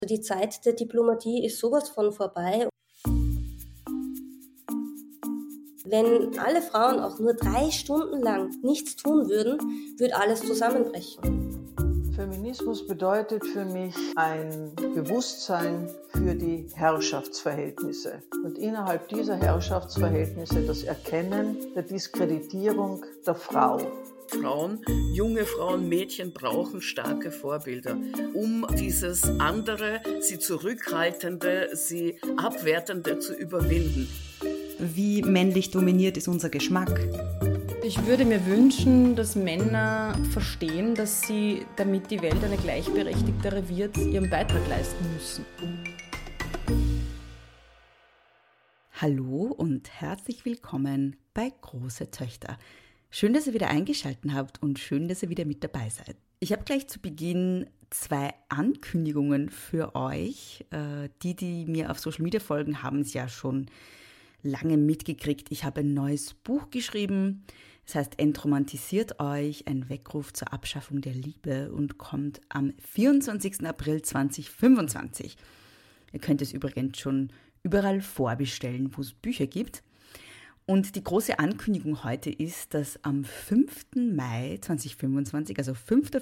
Die Zeit der Diplomatie ist sowas von vorbei. Wenn alle Frauen auch nur 3 Stunden lang nichts tun würden, würde alles zusammenbrechen. Feminismus bedeutet für mich ein Bewusstsein für die Herrschaftsverhältnisse und innerhalb dieser Herrschaftsverhältnisse das Erkennen der Diskreditierung der Frau. Frauen, junge Frauen, Mädchen brauchen starke Vorbilder, um dieses andere, sie zurückhaltende, sie abwertende zu überwinden. Wie männlich dominiert ist unser Geschmack? Ich würde mir wünschen, dass Männer verstehen, dass sie, damit die Welt eine gleichberechtigtere wird, ihren Beitrag leisten müssen. Hallo und herzlich willkommen bei Große Töchter. Schön, dass ihr wieder eingeschaltet habt und schön, dass ihr wieder mit dabei seid. Ich habe gleich zu Beginn 2 Ankündigungen für euch. Die mir auf Social Media folgen, haben es ja schon lange mitgekriegt. Ich habe ein neues Buch geschrieben. Das heißt, Entromantisiert euch, ein Weckruf zur Abschaffung der Liebe und kommt am 24. April 2025. Ihr könnt es übrigens schon überall vorbestellen, wo es Bücher gibt. Und die große Ankündigung heute ist, dass am 5. Mai 2025, also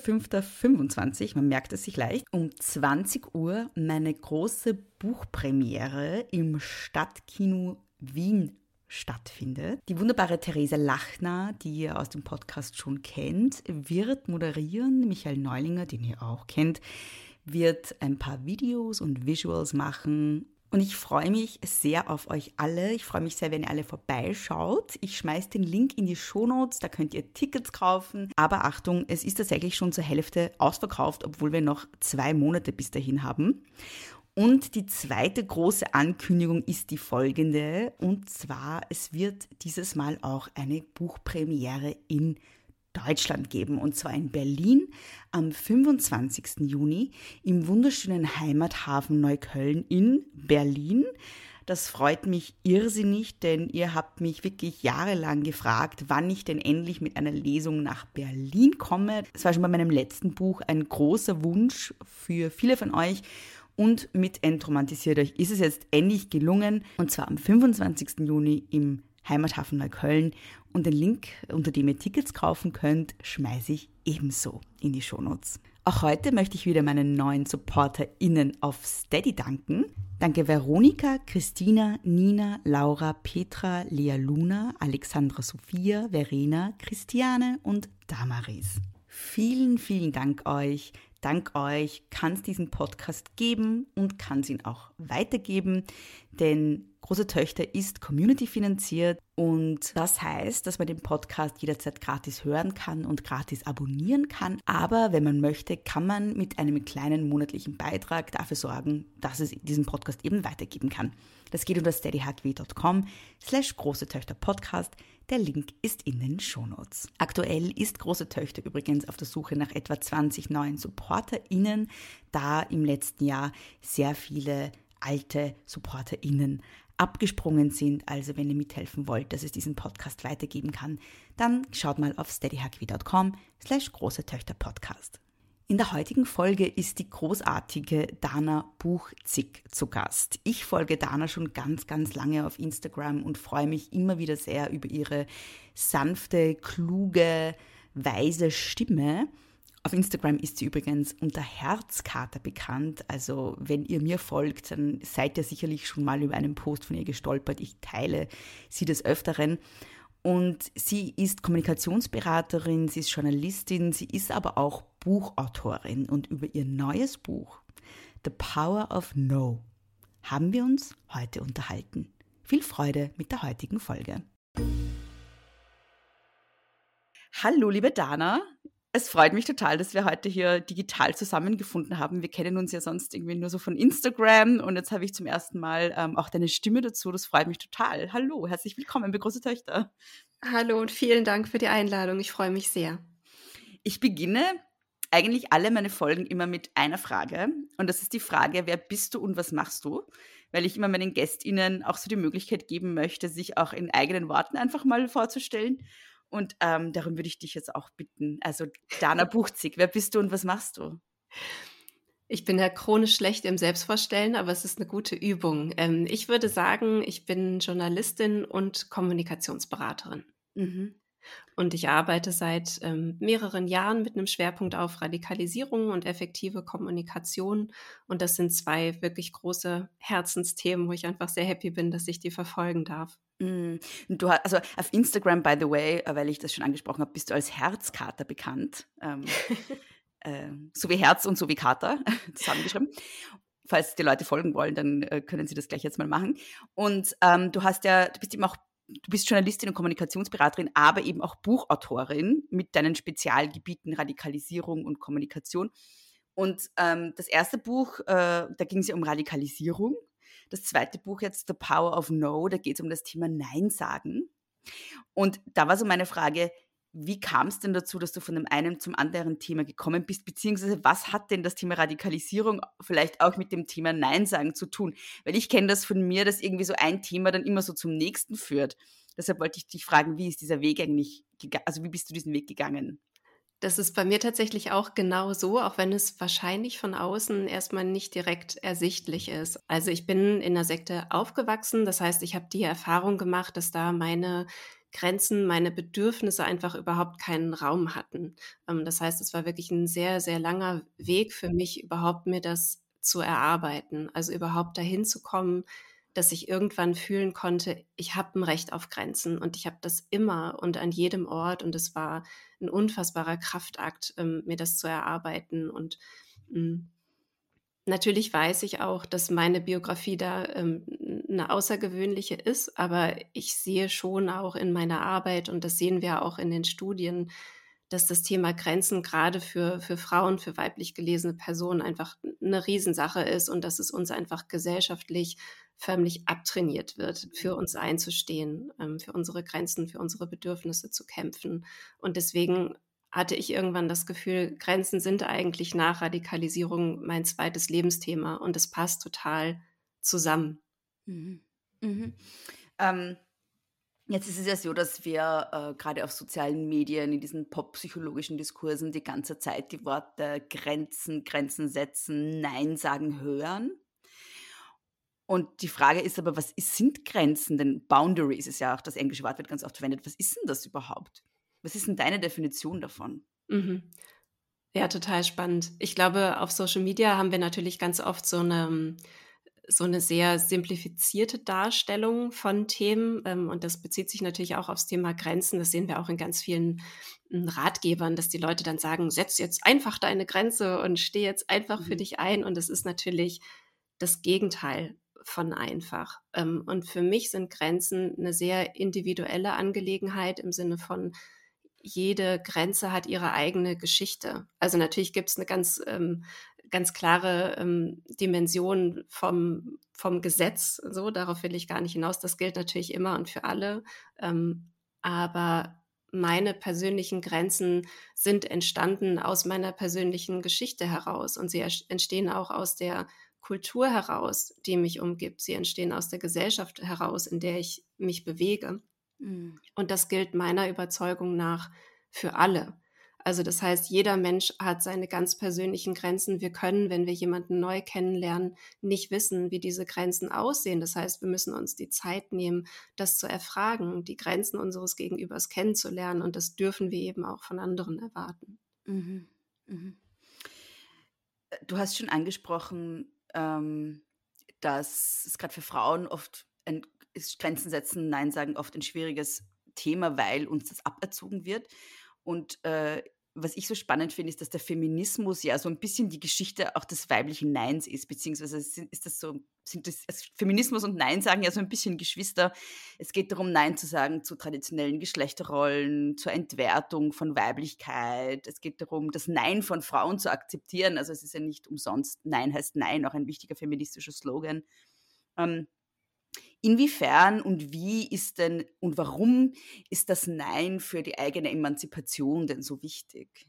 5.5.25, man merkt es sich leicht, um 20 Uhr meine große Buchpremiere im Stadtkino Wien stattfindet. Die wunderbare Theresa Lachner, die ihr aus dem Podcast schon kennt, wird moderieren. Michael Neulinger, den ihr auch kennt, wird ein paar Videos und Visuals machen. Und ich freue mich sehr auf euch alle. Ich freue mich sehr, wenn ihr alle vorbeischaut. Ich schmeiße den Link in die Shownotes, da könnt ihr Tickets kaufen. Aber Achtung, es ist tatsächlich schon zur Hälfte ausverkauft, obwohl wir noch 2 Monate bis dahin haben. Und die zweite große Ankündigung ist die folgende. Und zwar, es wird dieses Mal auch eine Buchpremiere in Deutschland geben, und zwar in Berlin am 25. Juni im wunderschönen Heimathafen Neukölln in Berlin. Das freut mich irrsinnig, denn ihr habt mich wirklich jahrelang gefragt, wann ich denn endlich mit einer Lesung nach Berlin komme. Das war schon bei meinem letzten Buch ein großer Wunsch für viele von euch. Und mit Entromantisiert euch ist es jetzt endlich gelungen, und zwar am 25. Juni im Heimathafen Neukölln. Und den Link, unter dem ihr Tickets kaufen könnt, schmeiße ich ebenso in die Shownotes. Auch heute möchte ich wieder meinen neuen SupporterInnen auf Steady danken. Danke Veronika, Christina, Nina, Laura, Petra, Lea Luna, Alexandra Sophia, Verena, Christiane und Damaris. Vielen, vielen Dank euch. Dank euch kann es diesen Podcast geben und kann es ihn auch weitergeben, denn Große Töchter ist community-finanziert und das heißt, dass man den Podcast jederzeit gratis hören kann und gratis abonnieren kann. Aber wenn man möchte, kann man mit einem kleinen monatlichen Beitrag dafür sorgen, dass es diesen Podcast eben weitergeben kann. Das geht unter steadyhq.com/großetöchterpodcast. Der Link ist in den Shownotes. Aktuell ist Große Töchter übrigens auf der Suche nach etwa 20 neuen SupporterInnen, da im letzten Jahr sehr viele alte SupporterInnen abgesprungen sind. Also wenn ihr mithelfen wollt, dass es diesen Podcast weitergeben kann, dann schaut mal auf steadyhq.com/großetöchterpodcast. In der heutigen Folge ist die großartige Dana Buchzig zu Gast. Ich folge Dana schon ganz, ganz lange auf Instagram und freue mich immer wieder sehr über ihre sanfte, kluge, weise Stimme. Auf Instagram ist sie übrigens unter Herzkater bekannt. Also wenn ihr mir folgt, dann seid ihr sicherlich schon mal über einen Post von ihr gestolpert. Ich teile sie des Öfteren. Und sie ist Kommunikationsberaterin, sie ist Journalistin, sie ist aber auch Buchautorin. Und über ihr neues Buch, The Power of No, haben wir uns heute unterhalten. Viel Freude mit der heutigen Folge. Hallo, liebe Dana. Es freut mich total, dass wir heute hier digital zusammengefunden haben. Wir kennen uns ja sonst irgendwie nur so von Instagram und jetzt habe ich zum ersten Mal auch deine Stimme dazu. Das freut mich total. Hallo, herzlich willkommen bei Große Töchter. Hallo und vielen Dank für die Einladung. Ich freue mich sehr. Ich beginne eigentlich alle meine Folgen immer mit einer Frage und das ist die Frage, wer bist du und was machst du? Weil ich immer meinen GästInnen auch so die Möglichkeit geben möchte, sich auch in eigenen Worten einfach mal vorzustellen. Und darum würde ich dich jetzt auch bitten. Also Dana Buchzig, wer bist du und was machst du? Ich bin ja chronisch schlecht im Selbstvorstellen, aber es ist eine gute Übung. Ich würde sagen, ich bin Journalistin und Kommunikationsberaterin. Mhm. Und ich arbeite seit mehreren Jahren mit einem Schwerpunkt auf Radikalisierung und effektive Kommunikation. Und das sind 2 wirklich große Herzensthemen, wo ich einfach sehr happy bin, dass ich die verfolgen darf. Und also auf Instagram, by the way, weil ich das schon angesprochen habe, bist du als Herzkater bekannt. So wie Herz und so wie Kater zusammengeschrieben. Falls die Leute folgen wollen, dann können sie das gleich jetzt mal machen. Und du bist Journalistin und Kommunikationsberaterin, aber eben auch Buchautorin mit deinen Spezialgebieten Radikalisierung und Kommunikation. Und das erste Buch, da ging es ja um Radikalisierung. Das zweite Buch jetzt, The Power of No, da geht es um das Thema Nein sagen. Und da war so meine Frage, wie kam es denn dazu, dass du von dem einen zum anderen Thema gekommen bist, beziehungsweise was hat denn das Thema Radikalisierung vielleicht auch mit dem Thema Nein sagen zu tun? Weil ich kenne das von mir, dass irgendwie so ein Thema dann immer so zum nächsten führt. Deshalb wollte ich dich fragen, wie ist dieser Weg eigentlich also wie bist du diesen Weg gegangen? Das ist bei mir tatsächlich auch genau so, auch wenn es wahrscheinlich von außen erstmal nicht direkt ersichtlich ist. Also ich bin in der Sekte aufgewachsen, das heißt, ich habe die Erfahrung gemacht, dass da meine Grenzen, meine Bedürfnisse einfach überhaupt keinen Raum hatten. Das heißt, es war wirklich ein sehr, sehr langer Weg für mich, überhaupt mir das zu erarbeiten. Also überhaupt dahin zu kommen, dass ich irgendwann fühlen konnte, ich habe ein Recht auf Grenzen und ich habe das immer und an jedem Ort und es war ein unfassbarer Kraftakt, mir das zu erarbeiten. Und natürlich weiß ich auch, dass meine Biografie da eine außergewöhnliche ist, aber ich sehe schon auch in meiner Arbeit, und das sehen wir auch in den Studien, dass das Thema Grenzen gerade für Frauen, für weiblich gelesene Personen einfach eine Riesensache ist und dass es uns einfach gesellschaftlich förmlich abtrainiert wird, für uns einzustehen, für unsere Grenzen, für unsere Bedürfnisse zu kämpfen. Und deswegen hatte ich irgendwann das Gefühl, Grenzen sind eigentlich nach Radikalisierung mein zweites Lebensthema und es passt total zusammen. Mhm. Mhm. Jetzt ist es ja so, dass wir gerade auf sozialen Medien, in diesen poppsychologischen Diskursen die ganze Zeit die Worte Grenzen, Grenzen setzen, Nein sagen hören. Und die Frage ist aber, sind Grenzen? Denn Boundaries ist ja auch das englische Wort, wird ganz oft verwendet. Was ist denn das überhaupt? Was ist denn deine Definition davon? Mhm. Ja, total spannend. Ich glaube, auf Social Media haben wir natürlich ganz oft so eine sehr simplifizierte Darstellung von Themen. Und das bezieht sich natürlich auch aufs Thema Grenzen. Das sehen wir auch in ganz vielen Ratgebern, dass die Leute dann sagen, setz jetzt einfach deine Grenze und steh jetzt einfach für dich ein. Und das ist natürlich das Gegenteil von einfach. Und für mich sind Grenzen eine sehr individuelle Angelegenheit im Sinne von, jede Grenze hat ihre eigene Geschichte. Also natürlich gibt es eine ganz klare Dimension vom Gesetz. So, darauf will ich gar nicht hinaus. Das gilt natürlich immer und für alle. Aber meine persönlichen Grenzen sind entstanden aus meiner persönlichen Geschichte heraus und sie entstehen auch aus der Kultur heraus, die mich umgibt. Sie entstehen aus der Gesellschaft heraus, in der ich mich bewege. Und das gilt meiner Überzeugung nach für alle. Also das heißt, jeder Mensch hat seine ganz persönlichen Grenzen. Wir können, wenn wir jemanden neu kennenlernen, nicht wissen, wie diese Grenzen aussehen. Das heißt, wir müssen uns die Zeit nehmen, das zu erfragen, die Grenzen unseres Gegenübers kennenzulernen. Und das dürfen wir eben auch von anderen erwarten. Mhm. Mhm. Du hast schon angesprochen, dass es gerade für Frauen oft Grenzen setzen, Nein sagen, oft ein schwieriges Thema, weil uns das aberzogen wird. Und was ich so spannend finde, ist, dass der Feminismus ja so ein bisschen die Geschichte auch des weiblichen Neins ist, beziehungsweise Feminismus und Nein sagen ja so ein bisschen Geschwister. Es geht darum, Nein zu sagen zu traditionellen Geschlechterrollen, zur Entwertung von Weiblichkeit. Es geht darum, das Nein von Frauen zu akzeptieren. Also es ist ja nicht umsonst, Nein heißt Nein, auch ein wichtiger feministischer Slogan. Inwiefern und wie ist denn und warum ist das Nein für die eigene Emanzipation denn so wichtig?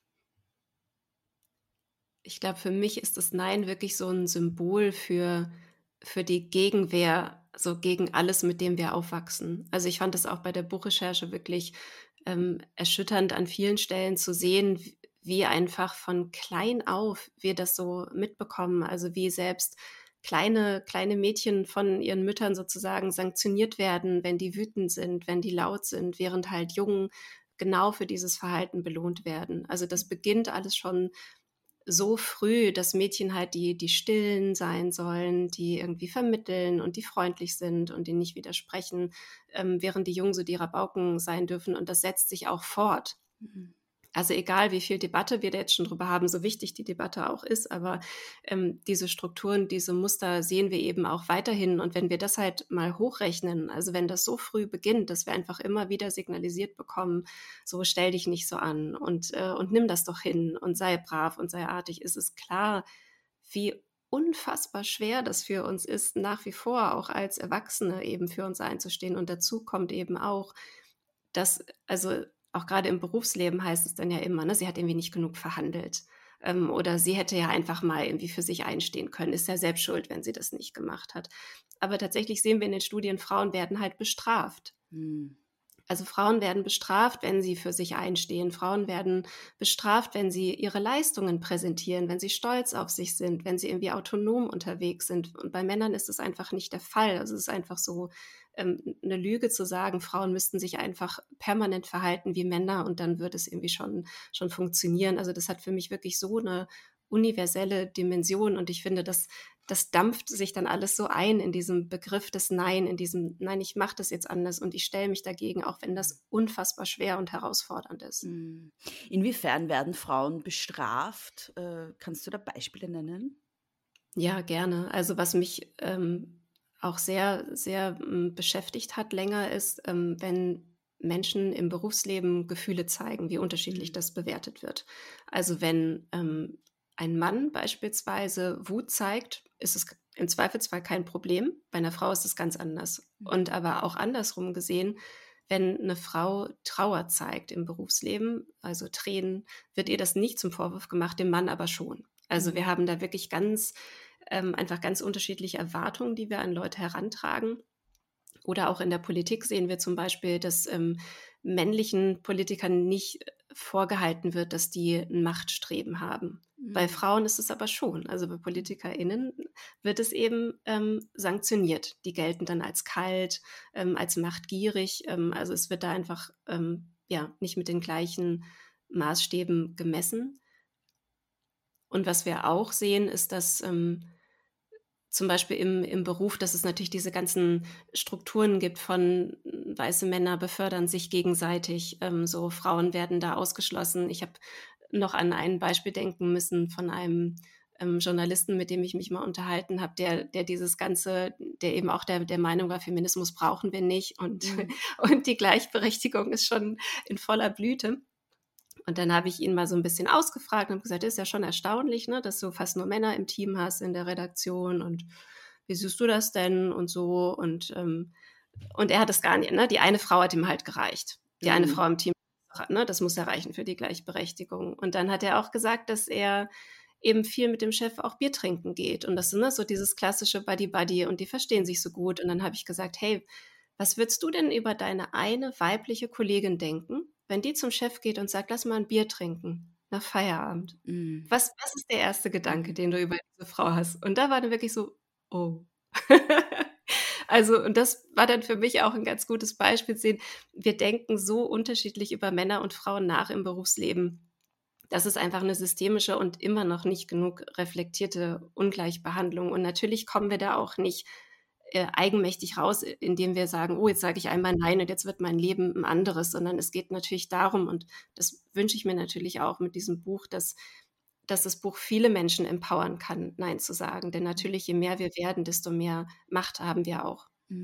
Ich glaube, für mich ist das Nein wirklich so ein Symbol für die Gegenwehr, so gegen alles, mit dem wir aufwachsen. Also ich fand das auch bei der Buchrecherche wirklich erschütternd an vielen Stellen zu sehen, wie einfach von klein auf wir das so mitbekommen, also wie selbst kleine Mädchen von ihren Müttern sozusagen sanktioniert werden, wenn die wütend sind, wenn die laut sind, während halt Jungen genau für dieses Verhalten belohnt werden. Also das beginnt alles schon so früh, dass Mädchen halt die Stillen sein sollen, die irgendwie vermitteln und die freundlich sind und die nicht widersprechen, während die Jungen so die Rabauken sein dürfen. Und das setzt sich auch fort. Mhm. Also egal, wie viel Debatte wir da jetzt schon drüber haben, so wichtig die Debatte auch ist, aber diese Strukturen, diese Muster sehen wir eben auch weiterhin. Und wenn wir das halt mal hochrechnen, also wenn das so früh beginnt, dass wir einfach immer wieder signalisiert bekommen, so stell dich nicht so an und nimm das doch hin und sei brav und sei artig, ist es klar, wie unfassbar schwer das für uns ist, nach wie vor auch als Erwachsene eben für uns einzustehen. Und dazu kommt eben auch, dass, also auch gerade im Berufsleben heißt es dann ja immer, ne, sie hat irgendwie nicht genug verhandelt. Oder sie hätte ja einfach mal irgendwie für sich einstehen können, ist ja selbst schuld, wenn sie das nicht gemacht hat. Aber tatsächlich sehen wir in den Studien, Frauen werden halt bestraft. Mhm. Also Frauen werden bestraft, wenn sie für sich einstehen. Frauen werden bestraft, wenn sie ihre Leistungen präsentieren, wenn sie stolz auf sich sind, wenn sie irgendwie autonom unterwegs sind. Und bei Männern ist das einfach nicht der Fall. Also es ist einfach so eine Lüge zu sagen, Frauen müssten sich einfach permanent verhalten wie Männer und dann wird es irgendwie schon funktionieren. Also das hat für mich wirklich so eine universelle Dimension und ich finde, das dampft sich dann alles so ein in diesem Begriff des Nein, in diesem Nein, ich mache das jetzt anders und ich stelle mich dagegen, auch wenn das unfassbar schwer und herausfordernd ist. Inwiefern werden Frauen bestraft? Kannst du da Beispiele nennen? Ja, gerne. Also was mich auch sehr, sehr beschäftigt hat länger ist, wenn Menschen im Berufsleben Gefühle zeigen, wie unterschiedlich das bewertet wird. Also wenn ein Mann beispielsweise Wut zeigt, ist es im Zweifelsfall kein Problem. Bei einer Frau ist es ganz anders. Und aber auch andersrum gesehen, wenn eine Frau Trauer zeigt im Berufsleben, also Tränen, wird ihr das nicht zum Vorwurf gemacht, dem Mann aber schon. Also wir haben da wirklich einfach ganz unterschiedliche Erwartungen, die wir an Leute herantragen. Oder auch in der Politik sehen wir zum Beispiel, dass männlichen Politikern nicht vorgehalten wird, dass die ein Machtstreben haben. Bei Frauen ist es aber schon. Also bei PolitikerInnen wird es eben sanktioniert. Die gelten dann als kalt, als machtgierig. Also es wird da einfach nicht mit den gleichen Maßstäben gemessen. Und was wir auch sehen, ist, dass zum Beispiel im Beruf, dass es natürlich diese ganzen Strukturen gibt von weiße Männer befördern sich gegenseitig, so Frauen werden da ausgeschlossen. Ich habe noch an ein Beispiel denken müssen von einem Journalisten, mit dem ich mich mal unterhalten habe, der dieses Ganze, der eben auch der Meinung war, Feminismus brauchen wir nicht und die Gleichberechtigung ist schon in voller Blüte. Und dann habe ich ihn mal so ein bisschen ausgefragt und habe gesagt, das ist ja schon erstaunlich, ne, dass du fast nur Männer im Team hast in der Redaktion und wie siehst du das denn und so und er hat es gar nicht, ne, die eine Frau hat ihm halt gereicht. Die eine Frau im Team, ne, das muss ja reichen für die Gleichberechtigung. Und dann hat er auch gesagt, dass er eben viel mit dem Chef auch Bier trinken geht und das ist, ne, so dieses klassische Buddy-Buddy und die verstehen sich so gut. Und dann habe ich gesagt, hey, was würdest du denn über deine eine weibliche Kollegin denken, wenn die zum Chef geht und sagt, lass mal ein Bier trinken nach Feierabend? Was ist der erste Gedanke, den du über diese Frau hast? Und da war dann wirklich so, oh. Also, und das war dann für mich auch ein ganz gutes Beispiel zu sehen, wir denken so unterschiedlich über Männer und Frauen nach im Berufsleben. Das ist einfach eine systemische und immer noch nicht genug reflektierte Ungleichbehandlung. Und natürlich kommen wir da auch nicht eigenmächtig raus, indem wir sagen, oh, jetzt sage ich einmal Nein und jetzt wird mein Leben ein anderes, sondern es geht natürlich darum, und das wünsche ich mir natürlich auch mit diesem Buch, dass das Buch viele Menschen empowern kann, Nein zu sagen. Denn natürlich, je mehr wir werden, desto mehr Macht haben wir auch.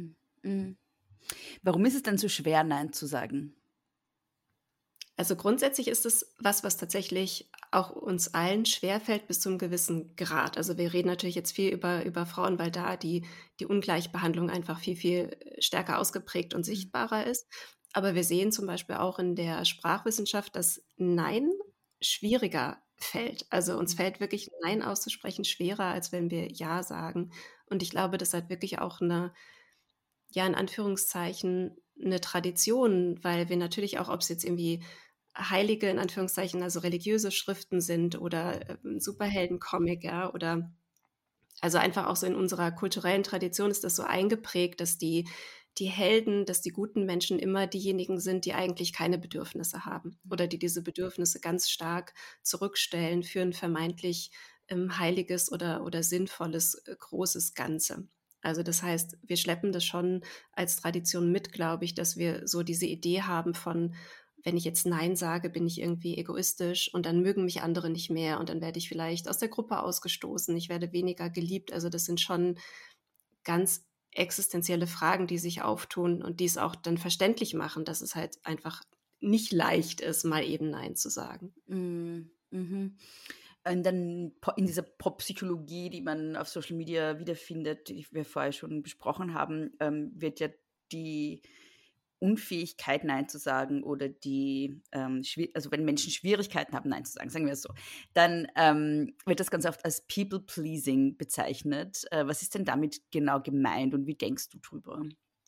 Warum ist es denn so schwer, Nein zu sagen? Also grundsätzlich ist es was tatsächlich auch uns allen schwerfällt bis zu einem gewissen Grad. Also wir reden natürlich jetzt viel über Frauen, weil da die Ungleichbehandlung einfach viel, viel stärker ausgeprägt und sichtbarer ist. Aber wir sehen zum Beispiel auch in der Sprachwissenschaft, dass Nein schwieriger fällt. Also uns fällt wirklich Nein auszusprechen schwerer, als wenn wir Ja sagen. Und ich glaube, das hat wirklich auch in Anführungszeichen, eine Tradition, weil wir natürlich auch, ob es jetzt irgendwie heilige, in Anführungszeichen, also religiöse Schriften sind oder Superhelden-Comic, ja, oder also einfach auch so in unserer kulturellen Tradition ist das so eingeprägt, dass die Helden, dass die guten Menschen immer diejenigen sind, die eigentlich keine Bedürfnisse haben oder die diese Bedürfnisse ganz stark zurückstellen für ein vermeintlich heiliges oder sinnvolles, großes Ganze. Also das heißt, wir schleppen das schon als Tradition mit, glaube ich, dass wir so diese Idee haben von, wenn ich jetzt Nein sage, bin ich irgendwie egoistisch und dann mögen mich andere nicht mehr und dann werde ich vielleicht aus der Gruppe ausgestoßen, ich werde weniger geliebt. Also das sind schon ganz existenzielle Fragen, die sich auftun und die es auch dann verständlich machen, dass es halt einfach nicht leicht ist, mal eben Nein zu sagen. Mhm. Und dann in dieser Pop-Psychologie, die man auf Social Media wiederfindet, die wir vorher schon besprochen haben, wird ja die Unfähigkeit, Nein zu sagen oder also wenn Menschen Schwierigkeiten haben, Nein zu sagen, sagen wir es so, dann wird das ganz oft als People-Pleasing bezeichnet. Was ist denn damit genau gemeint und wie denkst du drüber?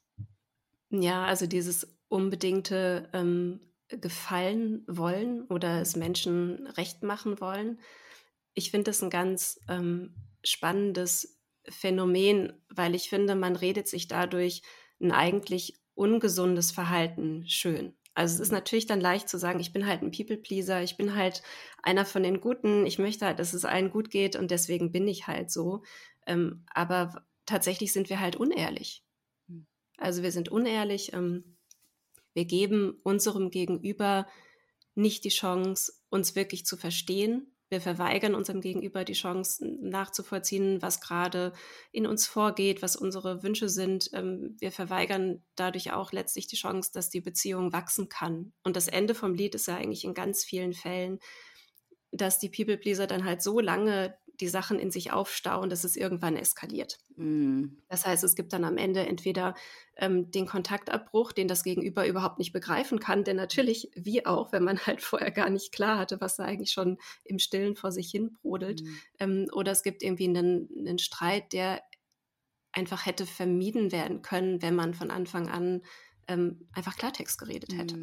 Ja, also dieses unbedingte Gefallen wollen oder es Menschen recht machen wollen. Ich finde das ein ganz spannendes Phänomen, weil ich finde, man redet sich dadurch ein eigentlich ungesundes Verhalten schön. Also es ist natürlich dann leicht zu sagen, ich bin halt ein People-Pleaser, ich bin halt einer von den Guten, ich möchte halt, dass es allen gut geht und deswegen bin ich halt so. Aber tatsächlich sind wir halt unehrlich. Also wir sind unehrlich, wir geben unserem Gegenüber nicht die Chance, uns wirklich zu verstehen. Wir verweigern unserem Gegenüber die Chance, nachzuvollziehen, was gerade in uns vorgeht, was unsere Wünsche sind. Wir verweigern dadurch auch letztlich die Chance, dass die Beziehung wachsen kann. Und das Ende vom Lied ist ja eigentlich in ganz vielen Fällen, dass die People-Pleaser dann halt so lange die Sachen in sich aufstauen, dass es irgendwann eskaliert. Das heißt, es gibt dann am Ende entweder den Kontaktabbruch, den das Gegenüber überhaupt nicht begreifen kann, denn natürlich, wie auch, wenn man halt vorher gar nicht klar hatte, was da eigentlich schon im Stillen vor sich hin brodelt, oder es gibt irgendwie einen Streit, der einfach hätte vermieden werden können, wenn man von Anfang an einfach Klartext geredet hätte.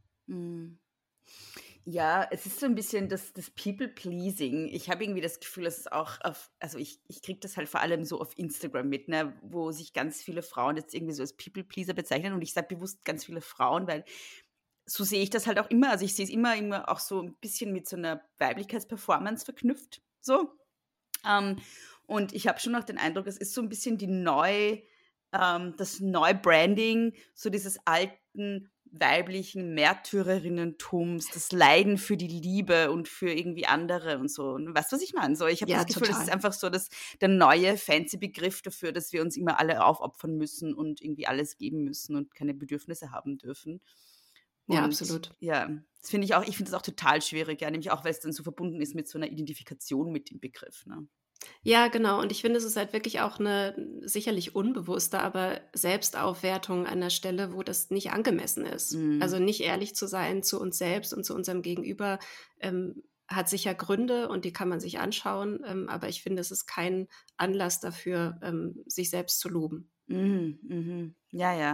Ja, es ist so ein bisschen das People-Pleasing. Ich habe irgendwie das Gefühl, dass es auch also ich kriege das halt vor allem so auf Instagram mit, ne, wo sich ganz viele Frauen jetzt irgendwie so als People-Pleaser bezeichnen. Und ich sage bewusst ganz viele Frauen, weil so sehe ich das halt auch immer. Also ich sehe es immer auch so ein bisschen mit so einer Weiblichkeitsperformance verknüpft. So. Und ich habe schon noch den Eindruck, es ist so ein bisschen das Neubranding, so dieses alten weiblichen Märtyrerinnentums, das Leiden für die Liebe und für irgendwie andere und so. Und weißt du, was ich meine? So, ich habe das Gefühl, total. das ist einfach so der neue fancy Begriff dafür, dass wir uns immer alle aufopfern müssen und irgendwie alles geben müssen und keine Bedürfnisse haben dürfen. Und ja, absolut. Ja, das finde ich auch, ich finde das auch total schwierig, ja, nämlich auch, weil es dann so verbunden ist mit so einer Identifikation mit dem Begriff, ne? Ja, genau. Und ich finde, es ist halt wirklich auch eine sicherlich unbewusste, aber Selbstaufwertung an der Stelle, wo das nicht angemessen ist. Also nicht ehrlich zu sein zu uns selbst und zu unserem Gegenüber hat sicher Gründe und die kann man sich anschauen. Aber ich finde, es ist kein Anlass dafür, sich selbst zu loben. Ja.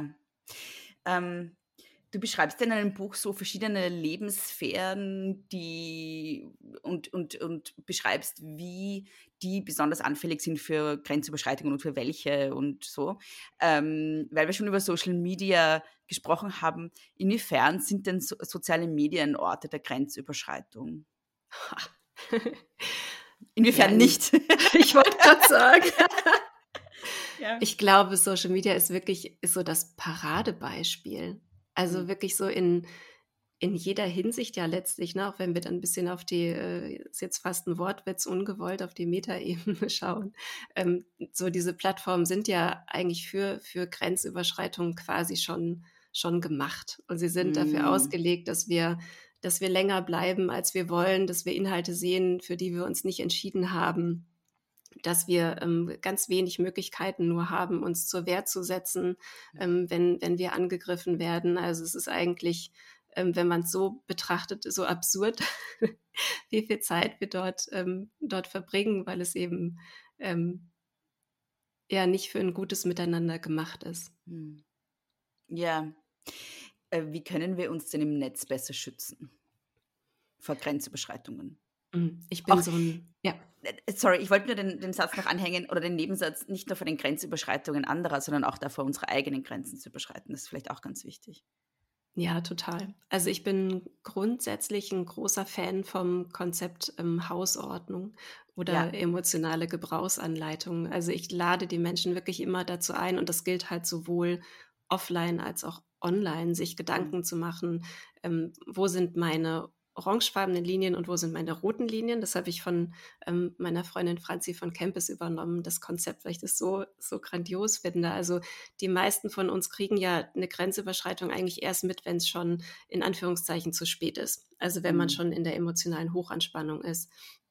Du beschreibst in einem Buch so verschiedene Lebenssphären, und beschreibst, wie die besonders anfällig sind für Grenzüberschreitungen und für welche und so. Weil wir schon über Social Media gesprochen haben, inwiefern sind denn soziale Medien Orte der Grenzüberschreitung? Inwiefern nicht? Ich wollte gerade sagen. Ja. Ich glaube, Social Media ist so das Paradebeispiel. Also wirklich so in jeder Hinsicht ja letztlich, ne? Auch wenn wir dann ein bisschen auf die, ist jetzt fast ein Wortwitz, ungewollt auf die Metaebene schauen. So diese Plattformen sind ja eigentlich für Grenzüberschreitungen quasi schon gemacht. Und sie sind dafür ausgelegt, dass wir länger bleiben, als wir wollen, dass wir Inhalte sehen, für die wir uns nicht entschieden haben, dass wir ganz wenig Möglichkeiten nur haben, uns zur Wehr zu setzen, wenn wir angegriffen werden. Also es ist eigentlich, wenn man es so betrachtet, so absurd, wie viel Zeit wir dort verbringen, weil es eben ja nicht für ein gutes Miteinander gemacht ist. Ja. Wie können wir uns denn im Netz besser schützen? vor Grenzüberschreitungen. Ich bin Auch- so ein, ja. Sorry, ich wollte nur den Satz noch anhängen oder den Nebensatz, nicht nur vor den Grenzüberschreitungen anderer, sondern auch davor, unsere eigenen Grenzen zu überschreiten. Das ist vielleicht auch ganz wichtig. Ja, total. Also ich bin grundsätzlich ein großer Fan vom Konzept Hausordnung oder Ja. emotionale Gebrauchsanleitung. Also ich lade die Menschen wirklich immer dazu ein, und das gilt halt sowohl offline als auch online, sich Gedanken zu machen, wo sind meine orangefarbenen Linien und wo sind meine roten Linien. Das habe ich von meiner Freundin Franzi von Campus übernommen, das Konzept, weil ich das so grandios finde. Also die meisten von uns kriegen ja eine Grenzüberschreitung eigentlich erst mit, wenn es schon in Anführungszeichen zu spät ist. Also wenn man schon in der emotionalen Hochanspannung ist.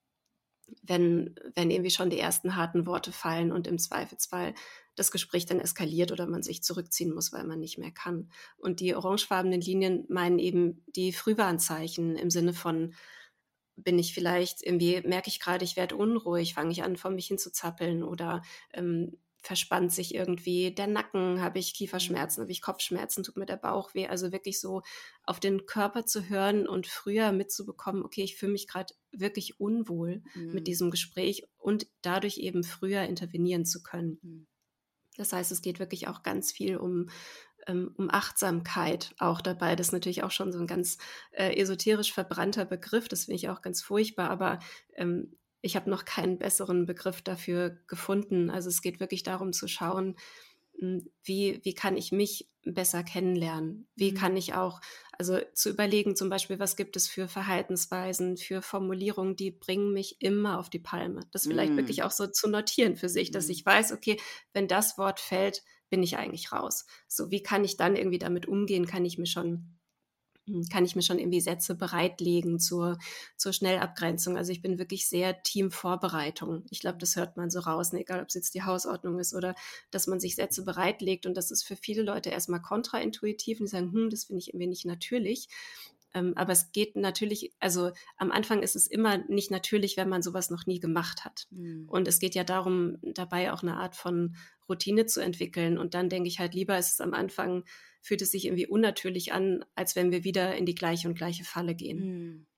Wenn irgendwie schon die ersten harten Worte fallen und im Zweifelsfall das Gespräch dann eskaliert oder man sich zurückziehen muss, weil man nicht mehr kann. Und die orangefarbenen Linien meinen eben die Frühwarnzeichen im Sinne von, bin ich vielleicht irgendwie, merke ich gerade, ich werde unruhig, fange ich an, vor mich hin zu zappeln oder verspannt sich irgendwie der Nacken, habe ich Kieferschmerzen, habe ich Kopfschmerzen, tut mir der Bauch weh. Also wirklich so auf den Körper zu hören und früher mitzubekommen, okay, ich fühle mich gerade wirklich unwohl mit diesem Gespräch und dadurch eben früher intervenieren zu können. Das heißt, es geht wirklich auch ganz viel um Achtsamkeit auch dabei. Das ist natürlich auch schon so ein ganz esoterisch verbrannter Begriff, das finde ich auch ganz furchtbar, aber ich habe noch keinen besseren Begriff dafür gefunden. Also es geht wirklich darum zu schauen, wie kann ich mich besser kennenlernen? Wie kann ich auch, also zu überlegen zum Beispiel, was gibt es für Verhaltensweisen, für Formulierungen, die bringen mich immer auf die Palme. Das vielleicht wirklich auch so zu notieren für sich, dass ich weiß, okay, wenn das Wort fällt, bin ich eigentlich raus. So, wie kann ich dann irgendwie damit umgehen? Kann ich mir schon irgendwie Sätze bereitlegen zur Schnellabgrenzung. Also ich bin wirklich sehr Teamvorbereitung. Ich glaube, das hört man so raus, ne? Egal ob es jetzt die Hausordnung ist oder dass man sich Sätze bereitlegt. Und das ist für viele Leute erstmal kontraintuitiv und die sagen, das finde ich irgendwie nicht natürlich. Aber es geht natürlich, also am Anfang ist es immer nicht natürlich, wenn man sowas noch nie gemacht hat. Und es geht ja darum, dabei auch eine Art von Routine zu entwickeln. Und dann denke ich halt lieber, ist es am Anfang, fühlt es sich irgendwie unnatürlich an, als wenn wir wieder in die gleiche Falle gehen.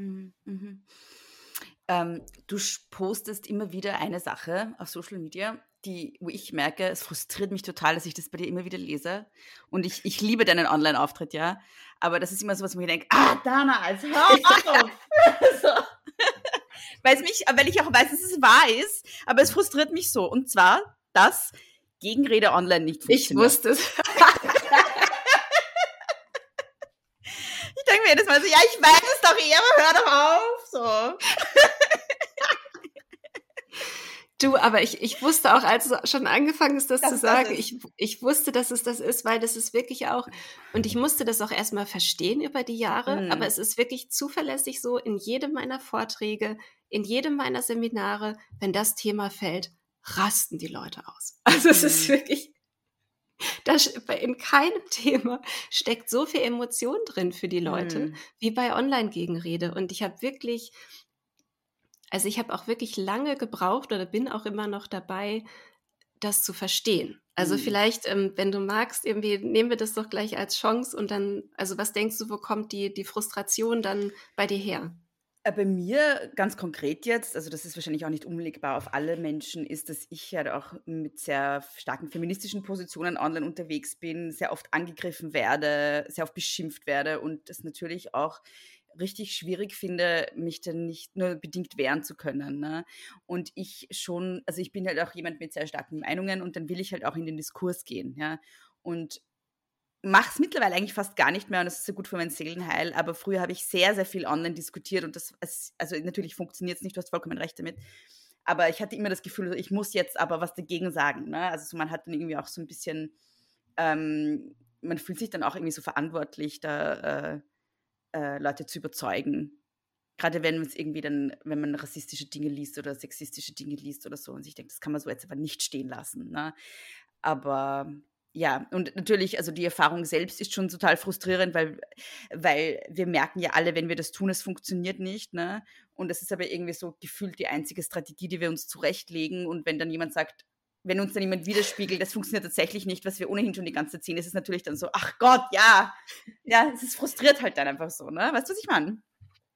Du postest immer wieder eine Sache auf Social Media, wo ich merke, es frustriert mich total, dass ich das bei dir immer wieder lese. Und ich liebe deinen Online-Auftritt, ja. Aber das ist immer so was, wo ich denke, Dana, also hör auf! So. Weil ich auch weiß, dass es wahr ist, aber es frustriert mich so. Und zwar, dass Gegenrede online nicht funktioniert. Ich wusste es. Ich denke mir jedes Mal so, ja, ich weiß es doch aber hör doch auf! So. Du, aber ich wusste auch, als es schon angefangen ist, das zu sagen, ich wusste, dass es das ist, weil das ist wirklich auch, und ich musste das auch erstmal verstehen über die Jahre, aber es ist wirklich zuverlässig so, in jedem meiner Vorträge, in jedem meiner Seminare, wenn das Thema fällt, rasten die Leute aus. Also es ist wirklich, in keinem Thema steckt so viel Emotion drin für die Leute, wie bei Online-Gegenrede. Und ich habe auch wirklich lange gebraucht oder bin auch immer noch dabei, das zu verstehen. Also vielleicht, wenn du magst, irgendwie nehmen wir das doch gleich als Chance und dann, also was denkst du, wo kommt die Frustration dann bei dir her? Bei mir ganz konkret jetzt, also das ist wahrscheinlich auch nicht umlegbar auf alle Menschen, ist, dass ich halt auch mit sehr starken feministischen Positionen online unterwegs bin, sehr oft angegriffen werde, sehr oft beschimpft werde und das natürlich auch richtig schwierig finde, mich dann nicht nur bedingt wehren zu können. Ne? Und ich bin halt auch jemand mit sehr starken Meinungen und dann will ich halt auch in den Diskurs gehen. Ja? Und mache es mittlerweile eigentlich fast gar nicht mehr und das ist sehr gut für mein Seelenheil, aber früher habe ich sehr, sehr viel online diskutiert und also natürlich funktioniert es nicht, du hast vollkommen recht damit, aber ich hatte immer das Gefühl, ich muss jetzt aber was dagegen sagen. Ne? Also so, man hat dann irgendwie auch so ein bisschen, man fühlt sich dann auch irgendwie so verantwortlich, da Leute zu überzeugen. Gerade wenn man rassistische Dinge liest oder sexistische Dinge liest oder so und sich denkt, das kann man so jetzt aber nicht stehen lassen. Ne? Aber ja, und natürlich, also die Erfahrung selbst ist schon total frustrierend, weil wir merken ja alle, wenn wir das tun, es funktioniert nicht. Ne? Und das ist aber irgendwie so gefühlt die einzige Strategie, die wir uns zurechtlegen. Und wenn dann jemand sagt, wenn uns dann jemand widerspiegelt, das funktioniert tatsächlich nicht, was wir ohnehin schon die ganze Zeit sehen, ist es natürlich dann so, ach Gott, ja, es frustriert halt dann einfach so, ne? Weißt du, was ich meine?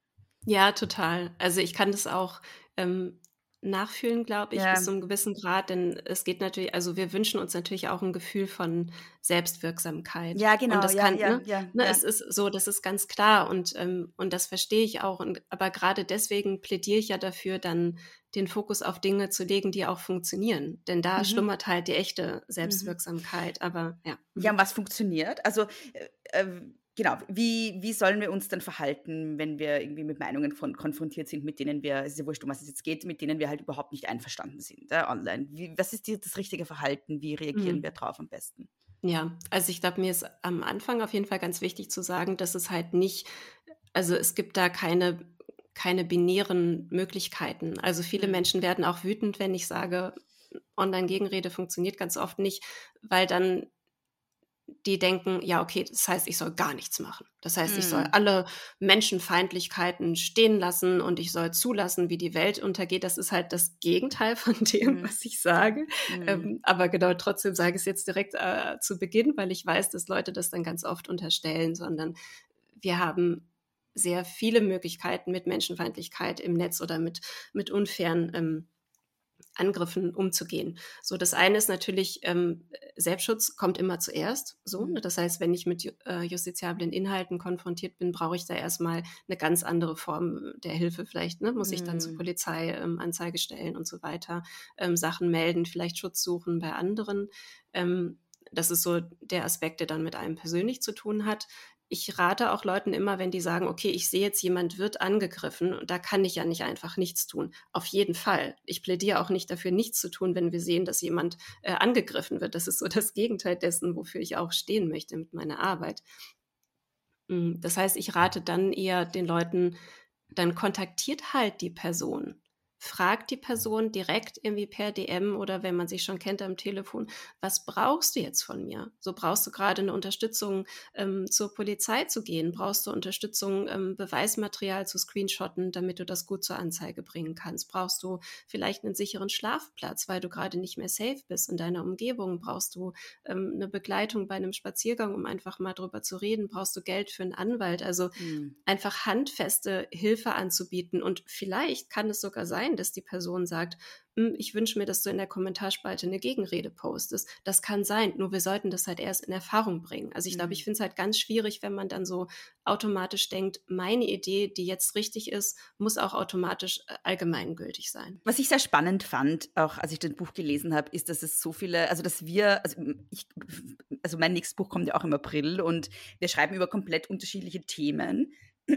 Ja, total. Also ich kann das auch nachfühlen, glaube ich, bis Ja, zu einem gewissen Grad, denn es geht natürlich, also wir wünschen uns natürlich auch ein Gefühl von Selbstwirksamkeit. ja, Und genau, das ja, kann, ja, ja, ne, ja. es ist so, das ist ganz klar und das verstehe ich auch. Aber gerade deswegen plädiere ich ja dafür, dann den Fokus auf Dinge zu legen, die auch funktionieren. Denn da Mhm. schlummert halt die echte Mhm. Selbstwirksamkeit. Aber ja. Ja, und was funktioniert? Also, genau, wie sollen wir uns dann verhalten, wenn wir irgendwie mit Meinungen konfrontiert sind, mit denen wir, es ist ja wurscht, um was es jetzt geht, mit denen wir halt überhaupt nicht einverstanden sind, online? Was ist das richtige Verhalten? Wie reagieren wir Mhm. drauf am besten? Ja, also ich glaube, mir ist am Anfang auf jeden Fall ganz wichtig zu sagen, dass es halt nicht, also es gibt da keine binären Möglichkeiten. Also viele Mhm. Menschen werden auch wütend, wenn ich sage, Online-Gegenrede funktioniert ganz oft nicht, weil dann die denken, ja, okay, das heißt, ich soll gar nichts machen. Das heißt, ich soll Mhm. alle Menschenfeindlichkeiten stehen lassen und ich soll zulassen, wie die Welt untergeht. Das ist halt das Gegenteil von dem, Mhm. was ich sage. Mhm. Aber genau, trotzdem sage ich es jetzt direkt zu Beginn, weil ich weiß, dass Leute das dann ganz oft unterstellen, sondern wir haben sehr viele Möglichkeiten mit Menschenfeindlichkeit im Netz oder mit unfairen Angriffen umzugehen. So, das eine ist natürlich, Selbstschutz kommt immer zuerst. So, ne? Mhm. Das heißt, wenn ich mit justiziablen Inhalten konfrontiert bin, brauche ich da erstmal eine ganz andere Form der Hilfe. Vielleicht, ne, muss ich dann zur Mhm. Polizei Anzeige stellen und so weiter, Sachen melden, vielleicht Schutz suchen bei anderen. Ähm, Das ist so der Aspekt, der dann mit einem persönlich zu tun hat. Ich rate auch Leuten immer, wenn die sagen, okay, ich sehe jetzt, jemand wird angegriffen, und da kann ich ja nicht einfach nichts tun. Auf jeden Fall. Ich plädiere auch nicht dafür, nichts zu tun, wenn wir sehen, dass jemand angegriffen wird. Das ist so das Gegenteil dessen, wofür ich auch stehen möchte mit meiner Arbeit. Das heißt, ich rate dann eher den Leuten, dann kontaktiert halt die Person. Fragt die Person direkt irgendwie per DM oder wenn man sich schon kennt am Telefon, was brauchst du jetzt von mir? So, brauchst du gerade eine Unterstützung, zur Polizei zu gehen? Brauchst du Unterstützung, Beweismaterial zu screenshotten, damit du das gut zur Anzeige bringen kannst? Brauchst du vielleicht einen sicheren Schlafplatz, weil du gerade nicht mehr safe bist in deiner Umgebung? Brauchst du eine Begleitung bei einem Spaziergang, um einfach mal drüber zu reden? Brauchst du Geld für einen Anwalt? Also Mhm. einfach handfeste Hilfe anzubieten. Und vielleicht kann es sogar sein, dass die Person sagt, ich wünsche mir, dass du in der Kommentarspalte eine Gegenrede postest. Das kann sein, nur wir sollten das halt erst in Erfahrung bringen. Also ich glaube, ich Mhm. finde es halt ganz schwierig, wenn man dann so automatisch denkt, meine Idee, die jetzt richtig ist, muss auch automatisch allgemeingültig sein. Was ich sehr spannend fand, auch als ich das Buch gelesen habe, ist, dass es so viele, also dass wir, also mein nächstes Buch kommt ja auch im April und wir schreiben über komplett unterschiedliche Themen.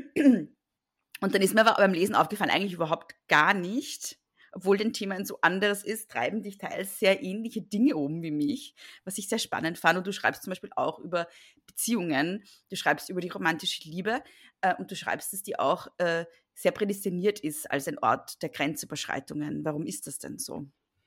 Und dann ist mir aber beim Lesen aufgefallen, eigentlich überhaupt gar nicht, obwohl den Thema ein so anderes ist, treiben dich teils sehr ähnliche Dinge um wie mich, was ich sehr spannend fand. Und du schreibst zum Beispiel auch über Beziehungen, du schreibst über die romantische Liebe und du schreibst, dass die auch sehr prädestiniert ist als ein Ort der Grenzüberschreitungen. Warum ist das denn so?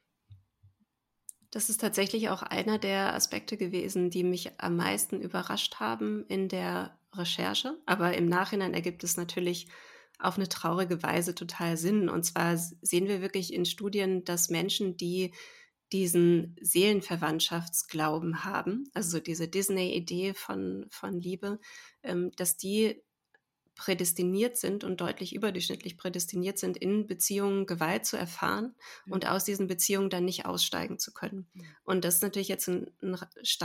Das ist tatsächlich auch einer der Aspekte gewesen, die mich am meisten überrascht haben in der Recherche. Aber im Nachhinein ergibt es natürlich auf eine traurige Weise total Sinn. Und zwar sehen wir wirklich in Studien, dass Menschen, die diesen Seelenverwandtschaftsglauben haben, also diese Disney-Idee von Liebe, dass die prädestiniert sind und deutlich überdurchschnittlich prädestiniert sind, in Beziehungen Gewalt zu erfahren und aus diesen Beziehungen dann nicht aussteigen zu können. Und das ist natürlich jetzt ein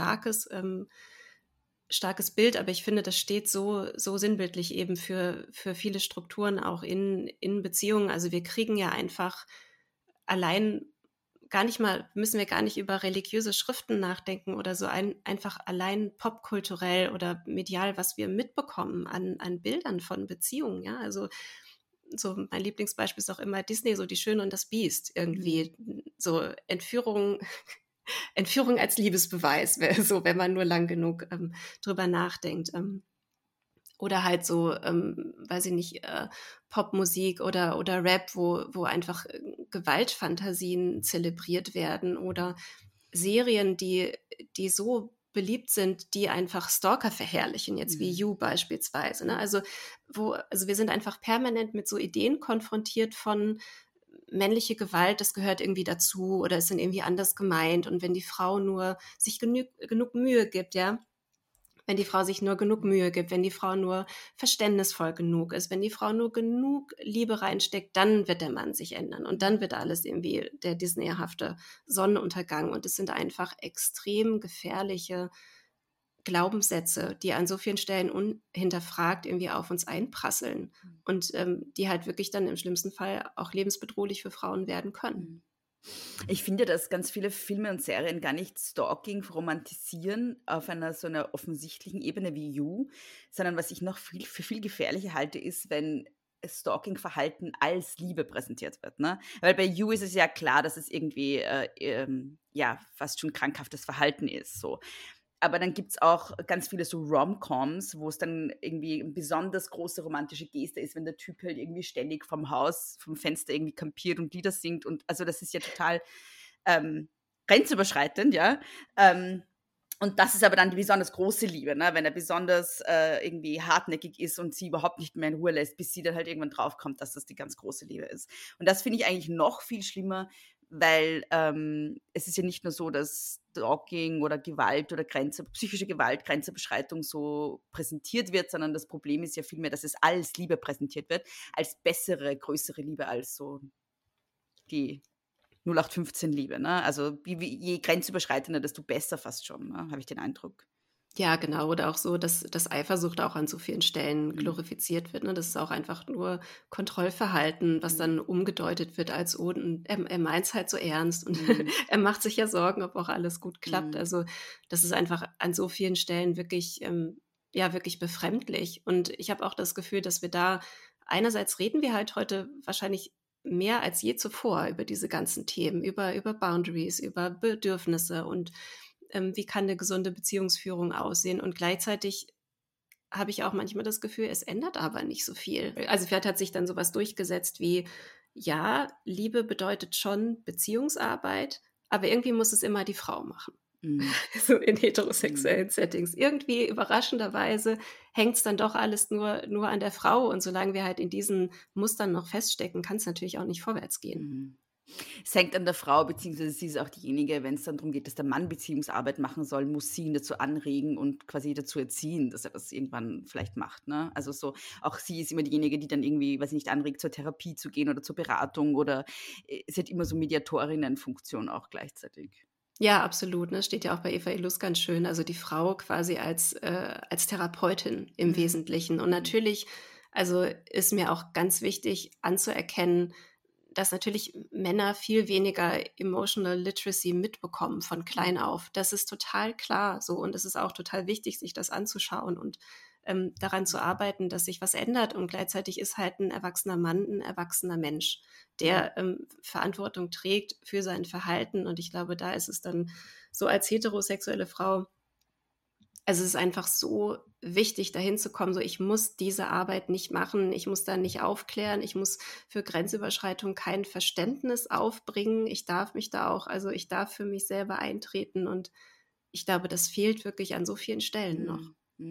starkes Bild, aber ich finde, das steht so sinnbildlich eben für viele Strukturen auch in Beziehungen. Also wir kriegen ja einfach allein müssen wir gar nicht über religiöse Schriften nachdenken oder so, einfach allein popkulturell oder medial, was wir mitbekommen an Bildern von Beziehungen, ja, also so mein Lieblingsbeispiel ist auch immer Disney, so Die Schöne und das Biest, irgendwie so Entführung als Liebesbeweis, so wenn man nur lang genug drüber nachdenkt. Oder halt so, weiß ich nicht, Popmusik oder Rap, wo einfach Gewaltfantasien zelebriert werden oder Serien, die so beliebt sind, die einfach Stalker verherrlichen, jetzt wie You beispielsweise. Ne? Also wir sind einfach permanent mit so Ideen konfrontiert von männliche Gewalt, das gehört irgendwie dazu oder ist dann irgendwie anders gemeint. Und wenn die Frau nur sich genug Mühe gibt, ja, Wenn die Frau sich nur genug Mühe gibt, wenn die Frau nur verständnisvoll genug ist, wenn die Frau nur genug Liebe reinsteckt, dann wird der Mann sich ändern und dann wird alles irgendwie der Disneyhafte Sonnenuntergang. Und es sind einfach extrem gefährliche Glaubenssätze, die an so vielen Stellen unhinterfragt irgendwie auf uns einprasseln und die halt wirklich dann im schlimmsten Fall auch lebensbedrohlich für Frauen werden können. Ich finde, dass ganz viele Filme und Serien gar nicht Stalking romantisieren auf einer so einer offensichtlichen Ebene wie You, sondern was ich noch für viel gefährlicher halte, ist, wenn Stalking-Verhalten als Liebe präsentiert wird. Ne? Weil bei You ist es ja klar, dass es irgendwie fast schon krankhaftes Verhalten ist. So. Aber dann gibt es auch ganz viele so Rom-Coms, wo es dann irgendwie eine besonders große romantische Geste ist, wenn der Typ halt irgendwie ständig vom Fenster irgendwie kampiert und Lieder singt. Und also das ist ja total grenzüberschreitend, ja. Und das ist aber dann die besonders große Liebe, ne? Wenn er besonders irgendwie hartnäckig ist und sie überhaupt nicht mehr in Ruhe lässt, bis sie dann halt irgendwann draufkommt, dass das die ganz große Liebe ist. Und das finde ich eigentlich noch viel schlimmer, weil es ist ja nicht nur so, dass Stalking oder Gewalt oder psychische Gewalt, Grenzüberschreitung so präsentiert wird, sondern das Problem ist ja vielmehr, dass es als Liebe präsentiert wird, als bessere, größere Liebe als so die 0815-Liebe. Ne? Also je grenzüberschreitender, desto besser fast schon, ne? Habe ich den Eindruck. Ja, genau. Oder auch so, dass Eifersucht auch an so vielen Stellen glorifiziert wird. Ne? Das ist auch einfach nur Kontrollverhalten, was dann umgedeutet wird als, oh, er meint es halt so ernst und er macht sich ja Sorgen, ob auch alles gut klappt. Also das ist einfach an so vielen Stellen wirklich, wirklich befremdlich. Und ich habe auch das Gefühl, dass wir da, einerseits reden wir halt heute wahrscheinlich mehr als je zuvor über diese ganzen Themen, über Boundaries, über Bedürfnisse und wie kann eine gesunde Beziehungsführung aussehen. Und gleichzeitig habe ich auch manchmal das Gefühl, es ändert aber nicht so viel. Also vielleicht hat sich dann sowas durchgesetzt wie, ja, Liebe bedeutet schon Beziehungsarbeit, aber irgendwie muss es immer die Frau machen. So in heterosexuellen Settings. Irgendwie überraschenderweise hängt es dann doch alles nur an der Frau. Und solange wir halt in diesen Mustern noch feststecken, kann es natürlich auch nicht vorwärts gehen. Es hängt an der Frau, beziehungsweise sie ist auch diejenige, wenn es dann darum geht, dass der Mann Beziehungsarbeit machen soll, muss sie ihn dazu anregen und quasi dazu erziehen, dass er das irgendwann vielleicht macht. Ne? Also so, auch sie ist immer diejenige, die dann irgendwie, weiß ich nicht, anregt, zur Therapie zu gehen oder zur Beratung oder sie hat immer so Mediatorinnenfunktion auch gleichzeitig. Ja, absolut. Ne? Steht ja auch bei Eva Ilus ganz schön. Also die Frau quasi als Therapeutin im Wesentlichen. Und natürlich, also ist mir auch ganz wichtig anzuerkennen, dass natürlich Männer viel weniger Emotional Literacy mitbekommen von klein auf. Das ist total klar so und es ist auch total wichtig, sich das anzuschauen und daran zu arbeiten, dass sich was ändert. Und gleichzeitig ist halt ein erwachsener Mann ein erwachsener Mensch, der Verantwortung trägt für sein Verhalten. Und ich glaube, da ist es dann so als heterosexuelle Frau, also es ist einfach so wichtig, dahin zu kommen, so ich muss diese Arbeit nicht machen, ich muss da nicht aufklären, ich muss für Grenzüberschreitung kein Verständnis aufbringen, ich darf mich da auch, also ich darf für mich selber eintreten und ich glaube, das fehlt wirklich an so vielen Stellen noch.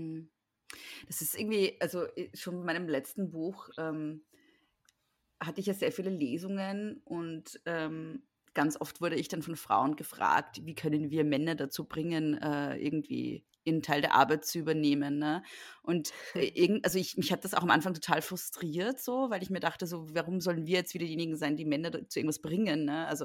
Das ist irgendwie, also schon bei meinem letzten Buch hatte ich ja sehr viele Lesungen und ganz oft wurde ich dann von Frauen gefragt, wie können wir Männer dazu bringen, irgendwie ihren Teil der Arbeit zu übernehmen. Ne? Und mich hat das auch am Anfang total frustriert, so, weil ich mir dachte, so, warum sollen wir jetzt wieder diejenigen sein, die Männer zu irgendwas bringen? Ne? Also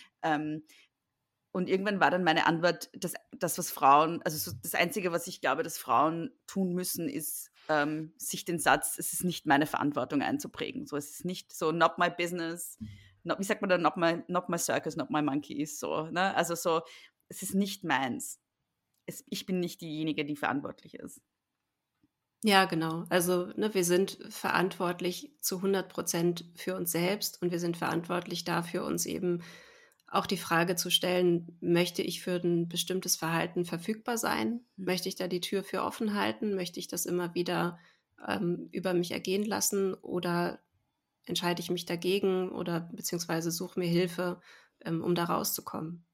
und irgendwann war dann meine Antwort, das was Frauen, also so das Einzige, was ich glaube, dass Frauen tun müssen, ist sich den Satz, es ist nicht meine Verantwortung einzuprägen. So, es ist nicht so, not my business, wie sagt man da, not my circus, not my monkeys, so, ne? Also so, es ist nicht meins. Ich bin nicht diejenige, die verantwortlich ist. Ja, genau. Also wir sind verantwortlich zu 100% für uns selbst und wir sind verantwortlich dafür, uns eben auch die Frage zu stellen, möchte ich für ein bestimmtes Verhalten verfügbar sein? Möchte ich da die Tür für offen halten? Möchte ich das immer wieder über mich ergehen lassen oder entscheide ich mich dagegen oder beziehungsweise suche mir Hilfe, um da rauszukommen?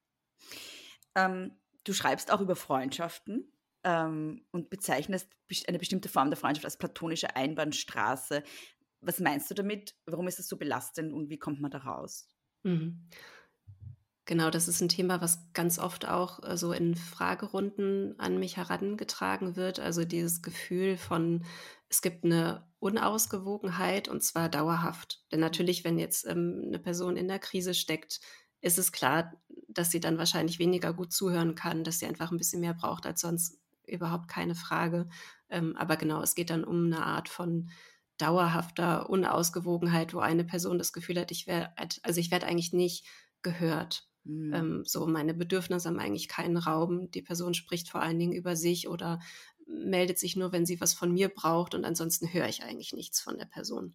Du schreibst auch über Freundschaften und bezeichnest eine bestimmte Form der Freundschaft als platonische Einbahnstraße. Was meinst du damit? Warum ist das so belastend und wie kommt man da raus? Genau, das ist ein Thema, was ganz oft auch so in Fragerunden an mich herangetragen wird. Also dieses Gefühl von, es gibt eine Unausgewogenheit und zwar dauerhaft. Denn natürlich, wenn jetzt eine Person in der Krise steckt, ist es klar, dass sie dann wahrscheinlich weniger gut zuhören kann, dass sie einfach ein bisschen mehr braucht als sonst, überhaupt keine Frage. Aber genau, es geht dann um eine Art von dauerhafter Unausgewogenheit, wo eine Person das Gefühl hat, ich werde eigentlich nicht gehört. So, meine Bedürfnisse haben eigentlich keinen Raum. Die Person spricht vor allen Dingen über sich oder meldet sich nur, wenn sie was von mir braucht und ansonsten höre ich eigentlich nichts von der Person.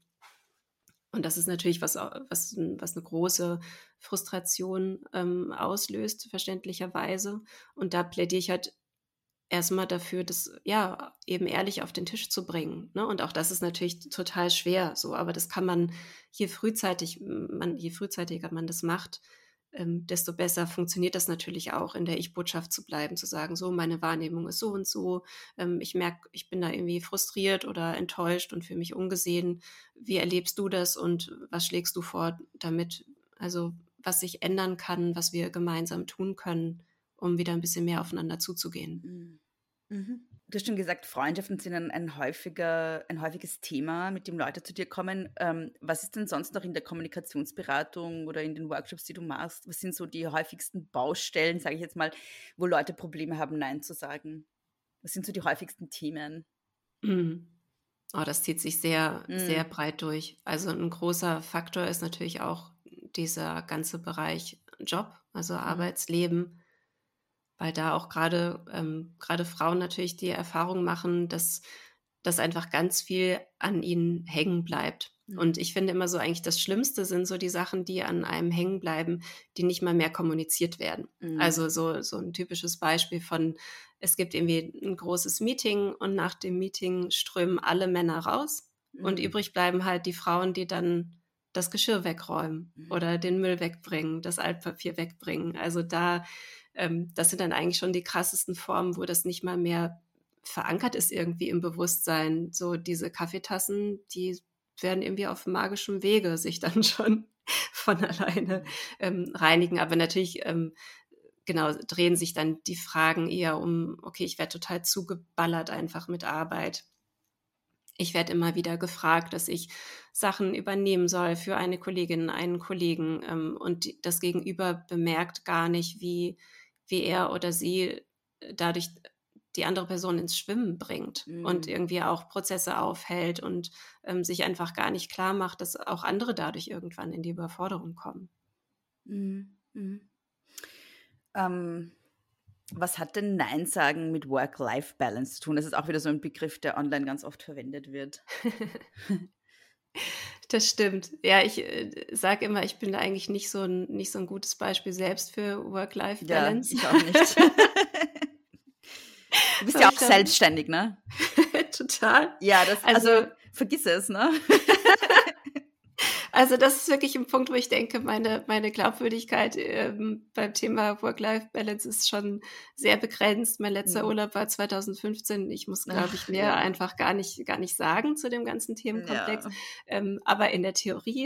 Und das ist natürlich was eine große Frustration auslöst, verständlicherweise. Und da plädiere ich halt erstmal dafür, das ja eben ehrlich auf den Tisch zu bringen. Ne? Und auch das ist natürlich total schwer, so, aber das kann man, je frühzeitiger man das macht, desto besser funktioniert das natürlich auch, in der Ich-Botschaft zu bleiben, zu sagen, so, meine Wahrnehmung ist so und so, ich merke, ich bin da irgendwie frustriert oder enttäuscht und fühle mich ungesehen. Wie erlebst du das und was schlägst du vor, damit, also was sich ändern kann, was wir gemeinsam tun können, um wieder ein bisschen mehr aufeinander zuzugehen. Mhm. Du hast schon gesagt, Freundschaften sind ein häufiges Thema, mit dem Leute zu dir kommen. Was ist denn sonst noch in der Kommunikationsberatung oder in den Workshops, die du machst? Was sind so die häufigsten Baustellen, sage ich jetzt mal, wo Leute Probleme haben, Nein zu sagen? Was sind so die häufigsten Themen? Mhm. Oh, das zieht sich sehr, sehr breit durch. Also ein großer Faktor ist natürlich auch dieser ganze Bereich Job, also Arbeitsleben, weil da auch gerade Frauen natürlich die Erfahrung machen, dass einfach ganz viel an ihnen hängen bleibt. Und ich finde immer so, eigentlich das Schlimmste sind so die Sachen, die an einem hängen bleiben, die nicht mal mehr kommuniziert werden. Also so ein typisches Beispiel von, es gibt irgendwie ein großes Meeting und nach dem Meeting strömen alle Männer raus und übrig bleiben halt die Frauen, die dann das Geschirr wegräumen oder den Müll wegbringen, das Altpapier wegbringen. Also das sind dann eigentlich schon die krassesten Formen, wo das nicht mal mehr verankert ist irgendwie im Bewusstsein. So diese Kaffeetassen, die werden irgendwie auf magischem Wege sich dann schon von alleine reinigen. Aber natürlich genau, drehen sich dann die Fragen eher um, okay, ich werde total zugeballert einfach mit Arbeit. Ich werde immer wieder gefragt, dass ich Sachen übernehmen soll für eine Kollegin, einen Kollegen und das Gegenüber bemerkt gar nicht, wie er oder sie dadurch die andere Person ins Schwimmen bringt und irgendwie auch Prozesse aufhält und sich einfach gar nicht klar macht, dass auch andere dadurch irgendwann in die Überforderung kommen. Was hat denn Nein sagen mit Work-Life-Balance zu tun? Das ist auch wieder so ein Begriff, der online ganz oft verwendet wird. Das stimmt. Ja, ich sage immer, ich bin da eigentlich nicht so ein gutes Beispiel selbst für Work-Life-Balance. Ja, ich auch nicht. Du bist ja auch selbstständig, ne? Total. Ja, also vergiss es, ne? Also das ist wirklich ein Punkt, wo ich denke, meine Glaubwürdigkeit beim Thema Work-Life-Balance ist schon sehr begrenzt. Mein letzter Urlaub war 2015. Ich muss, glaube ich, mehr einfach gar nicht sagen zu dem ganzen Themenkomplex. Ja. Aber in der Theorie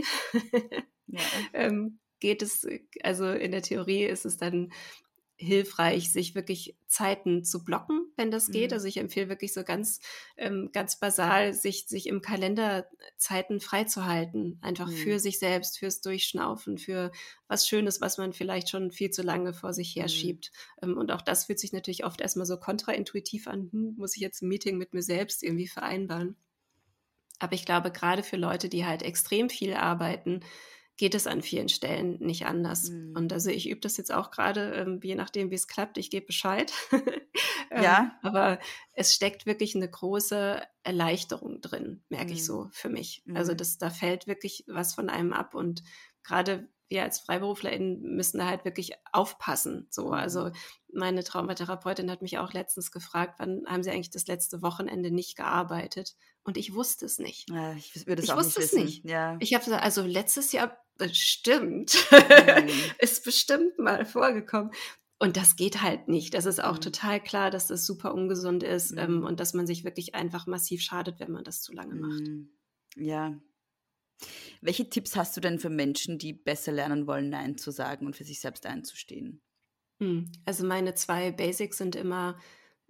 geht es, also in der Theorie ist es dann hilfreich, sich wirklich Zeiten zu blocken, wenn das geht. Also ich empfehle wirklich so ganz basal, sich im Kalender Zeiten freizuhalten, einfach für sich selbst, fürs Durchschnaufen, für was Schönes, was man vielleicht schon viel zu lange vor sich herschiebt. Und auch das fühlt sich natürlich oft erstmal so kontraintuitiv an, muss ich jetzt ein Meeting mit mir selbst irgendwie vereinbaren. Aber ich glaube, gerade für Leute, die halt extrem viel arbeiten, geht es an vielen Stellen nicht anders. Und also ich übe das jetzt auch gerade, je nachdem, wie es klappt, ich gebe Bescheid. Ja. Aber es steckt wirklich eine große Erleichterung drin, merke ich so für mich. Also da fällt wirklich was von einem ab und gerade wir als FreiberuflerInnen müssen da halt wirklich aufpassen. So, also meine Traumatherapeutin hat mich auch letztens gefragt, wann haben Sie eigentlich das letzte Wochenende nicht gearbeitet? Und ich wusste es nicht. Ja, ich würde es auch nicht wissen. Nicht. Ja. Ich habe gesagt, also letztes Jahr bestimmt, ist bestimmt mal vorgekommen. Und das geht halt nicht. Das ist auch total klar, dass das super ungesund ist und dass man sich wirklich einfach massiv schadet, wenn man das zu lange macht. Ja. Welche Tipps hast du denn für Menschen, die besser lernen wollen, Nein zu sagen und für sich selbst einzustehen? Also meine 2 Basics sind immer,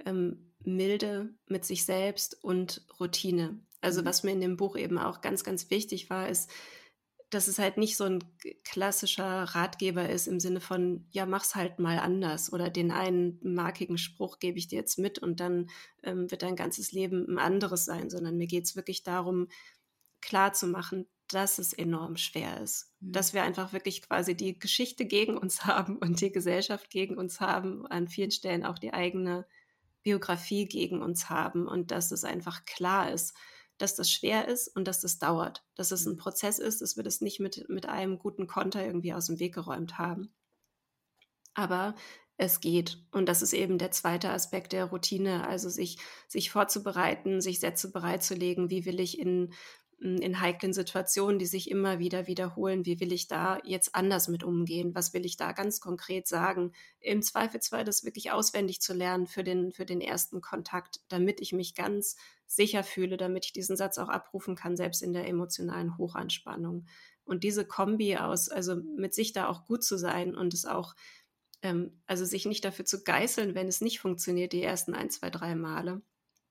Milde mit sich selbst und Routine. Also, Mhm. was mir in dem Buch eben auch ganz, ganz wichtig war, ist, dass es halt nicht so ein klassischer Ratgeber ist im Sinne von: „Ja, mach's halt mal anders“ oder den einen markigen Spruch gebe ich dir jetzt mit und dann, wird dein ganzes Leben ein anderes sein, sondern mir geht's wirklich darum, klarzumachen, dass es enorm schwer ist. Mhm. Dass wir einfach wirklich quasi die Geschichte gegen uns haben und die Gesellschaft gegen uns haben, an vielen Stellen auch die eigene Biografie gegen uns haben und dass es einfach klar ist, dass das schwer ist und dass das dauert, dass es ein Prozess ist, dass wir das nicht mit einem guten Konter irgendwie aus dem Weg geräumt haben. Aber es geht. Und das ist eben der zweite Aspekt der Routine, also sich vorzubereiten, sich Sätze bereitzulegen. Wie will ich in heiklen Situationen, die sich immer wieder wiederholen, wie will ich da jetzt anders mit umgehen? Was will ich da ganz konkret sagen? Im Zweifelsfall das wirklich auswendig zu lernen für den ersten Kontakt, damit ich mich ganz sicher fühle, damit ich diesen Satz auch abrufen kann, selbst in der emotionalen Hochanspannung. Und diese Kombi aus, also mit sich da auch gut zu sein und es auch also sich nicht dafür zu geißeln, wenn es nicht funktioniert, die ersten 1, 2, 3 Male.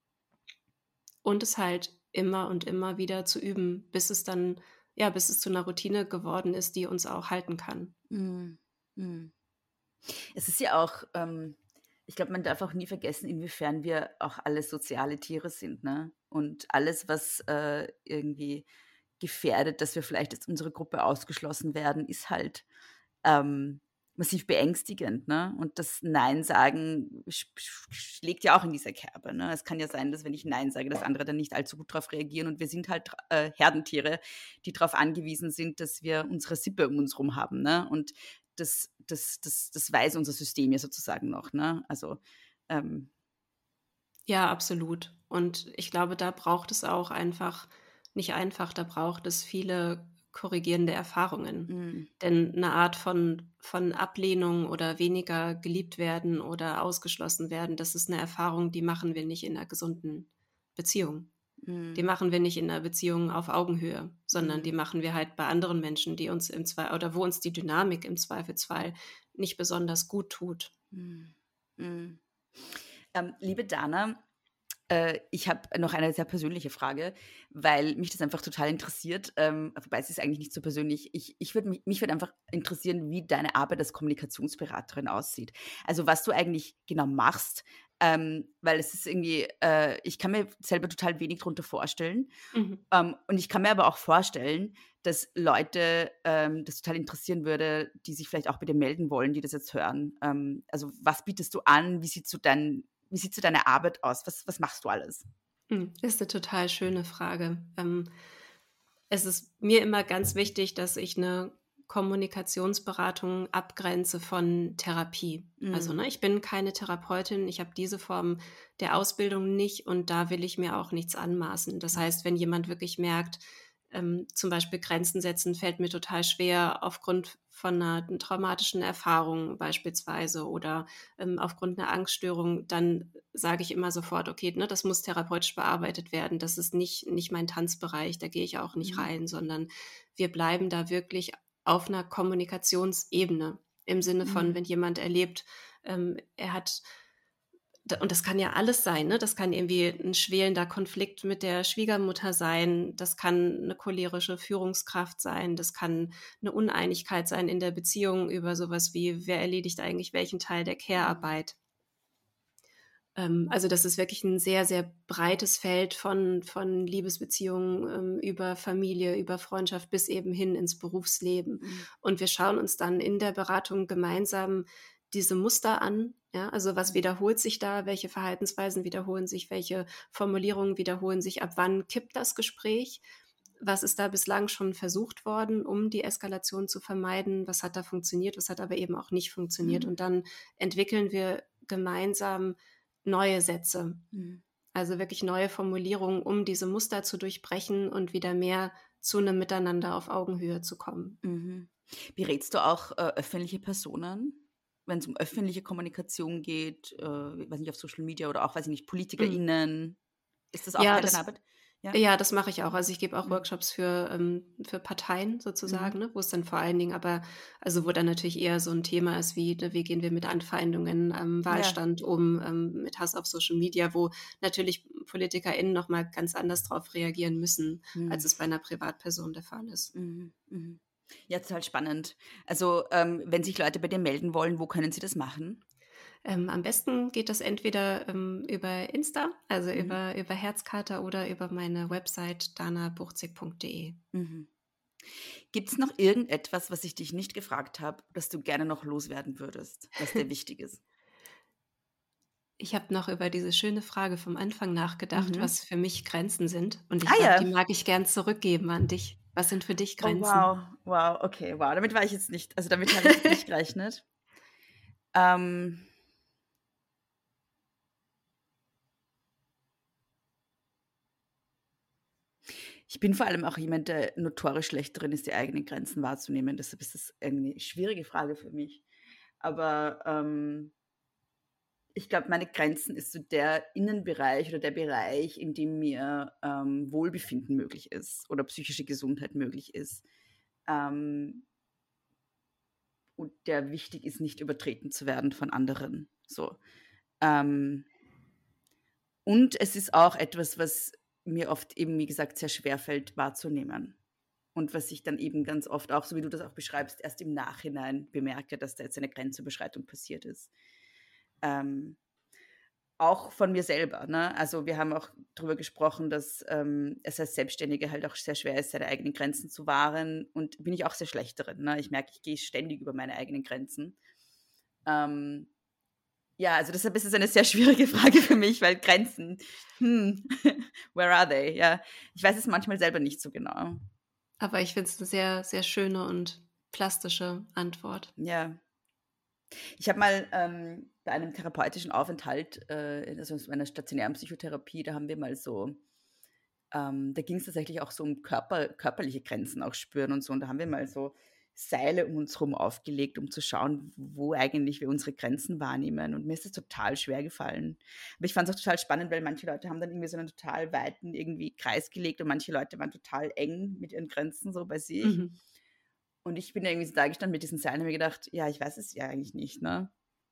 Und es halt immer und immer wieder zu üben, bis es dann, ja, bis es zu einer Routine geworden ist, die uns auch halten kann. Mhm. Mhm. Es ist ja auch, ich glaube, man darf auch nie vergessen, inwiefern wir auch alle soziale Tiere sind, ne? Und alles, was irgendwie gefährdet, dass wir vielleicht aus unserer Gruppe ausgeschlossen werden, ist halt massiv beängstigend, ne? Und das Nein sagen schlägt ja auch in dieser Kerbe, ne? Es kann ja sein, dass wenn ich Nein sage, dass andere dann nicht allzu gut darauf reagieren und wir sind halt Herdentiere, die darauf angewiesen sind, dass wir unsere Sippe um uns rum haben, ne? Und das weiß unser System ja sozusagen noch, ne? Also ähm, Ja, absolut. Und ich glaube, da braucht es auch einfach nicht einfach, da braucht es viele korrigierende Erfahrungen. mm, Denn eine Art von Ablehnung oder weniger geliebt werden oder ausgeschlossen werden, das ist eine Erfahrung, die machen wir nicht in einer gesunden Beziehung. Die mm, machen wir nicht in einer Beziehung auf Augenhöhe, sondern die mm, machen wir halt bei anderen Menschen, die uns im Zwei oder wo uns die Dynamik im Zweifelsfall nicht besonders gut tut. mm, mm. Liebe Dana, ich habe noch eine sehr persönliche Frage, weil mich das einfach total interessiert. Wobei es ist eigentlich nicht so persönlich. Mich würde einfach interessieren, wie deine Arbeit als Kommunikationsberaterin aussieht. Also was du eigentlich genau machst, weil es ist irgendwie, ich kann mir selber total wenig darunter vorstellen. Mhm. Und ich kann mir aber auch vorstellen, dass Leute das total interessieren würde, die sich vielleicht auch bei dir melden wollen, die das jetzt hören. Also was bietest du an? Wie sieht so deine Arbeit aus? Was machst du alles? Das ist eine total schöne Frage. Es ist mir immer ganz wichtig, dass ich eine Kommunikationsberatung abgrenze von Therapie. Also, Mhm. ne, ich bin keine Therapeutin, ich habe diese Form der Ausbildung nicht und da will ich mir auch nichts anmaßen. Das heißt, wenn jemand wirklich merkt, zum Beispiel Grenzen setzen fällt mir total schwer aufgrund von einer traumatischen Erfahrung beispielsweise oder aufgrund einer Angststörung, dann sage ich immer sofort, okay, ne, das muss therapeutisch bearbeitet werden. Das ist nicht mein Tanzbereich, da gehe ich auch nicht Mhm. rein, sondern wir bleiben da wirklich auf einer Kommunikationsebene. Im Sinne von, Mhm. wenn jemand erlebt, er hat und das kann ja alles sein, ne? Das kann irgendwie ein schwelender Konflikt mit der Schwiegermutter sein, das kann eine cholerische Führungskraft sein, das kann eine Uneinigkeit sein in der Beziehung über sowas wie: Wer erledigt eigentlich welchen Teil der Care-Arbeit? Also, das ist wirklich ein sehr, sehr breites Feld von Liebesbeziehungen, über Familie, über Freundschaft bis eben hin ins Berufsleben. Mhm. Und wir schauen uns dann in der Beratung gemeinsam diese Muster an, ja? Also, was wiederholt sich da? Welche Verhaltensweisen wiederholen sich? Welche Formulierungen wiederholen sich? Ab wann kippt das Gespräch? Was ist da bislang schon versucht worden, um die Eskalation zu vermeiden? Was hat da funktioniert? Was hat aber eben auch nicht funktioniert? Mhm. Und dann entwickeln wir gemeinsam neue Sätze, Mhm. also wirklich neue Formulierungen, um diese Muster zu durchbrechen und wieder mehr zu einem Miteinander auf Augenhöhe zu kommen. Mhm. Berätst du auch öffentliche Personen, wenn es um öffentliche Kommunikation geht, weiß nicht, auf Social Media oder auch, weiß ich nicht, Mhm. PolitikerInnen? Ist das auch Ja, Teil deiner das Arbeit? Ja, das mache ich auch. Also ich gebe auch Workshops für Parteien sozusagen, ne, wo es dann vor allen Dingen wo dann natürlich eher so ein Thema ist, wie gehen wir mit Anfeindungen am Wahlstand mit Hass auf Social Media, wo natürlich PolitikerInnen nochmal ganz anders drauf reagieren müssen, als es bei einer Privatperson der Fall ist. Ja, total spannend. Also wenn sich Leute bei dir melden wollen, wo können sie das machen? Am besten geht das entweder über Insta, also über Herzkater oder über meine Website danabuchzig.de. Gibt es noch irgendetwas, was ich dich nicht gefragt habe, das du gerne noch loswerden würdest, was dir wichtig ist? Ich habe noch über diese schöne Frage vom Anfang nachgedacht, was für mich Grenzen sind. Und ich ja. die mag ich gern zurückgeben an dich. Was sind für dich Grenzen? Oh, wow, okay, wow. Damit war ich jetzt nicht, also damit habe ich jetzt nicht gerechnet. Ich bin vor allem auch jemand, der notorisch schlecht drin ist, die eigenen Grenzen wahrzunehmen. Deshalb ist das irgendwie eine schwierige Frage für mich. Aber ich glaube, meine Grenzen ist so der Innenbereich oder der Bereich, in dem mir Wohlbefinden möglich ist oder psychische Gesundheit möglich ist. Und der wichtig ist, nicht übertreten zu werden von anderen. So. Und es ist auch etwas, was mir oft eben, wie gesagt, sehr schwer fällt wahrzunehmen. Und was ich dann eben ganz oft auch, so wie du das auch beschreibst, erst im Nachhinein bemerke, dass da jetzt eine Grenzüberschreitung passiert ist. Auch von mir selber. Ne? Also wir haben auch darüber gesprochen, dass es als Selbstständige halt auch sehr schwer ist, seine eigenen Grenzen zu wahren. Und bin ich auch sehr schlecht darin. Ne? Ich merke, ich gehe ständig über meine eigenen Grenzen. Ja, also deshalb ist es eine sehr schwierige Frage für mich, weil Grenzen, where are they? Ja, ich weiß es manchmal selber nicht so genau. Aber ich finde es eine sehr, sehr schöne und plastische Antwort. Ja. Ich habe mal bei einem therapeutischen Aufenthalt, also in einer stationären Psychotherapie, da haben wir mal so, da ging es tatsächlich auch so um körperliche Grenzen auch spüren und so. Und da haben wir mal so Seile um uns herum aufgelegt, um zu schauen, wo eigentlich wir unsere Grenzen wahrnehmen. Und mir ist das total schwer gefallen. Aber ich fand es auch total spannend, weil manche Leute haben dann irgendwie so einen total weiten irgendwie Kreis gelegt und manche Leute waren total eng mit ihren Grenzen so bei sich. Und ich bin irgendwie so da gestanden mit diesen Seilen und habe mir gedacht, ja, ich weiß es ja eigentlich nicht, ne?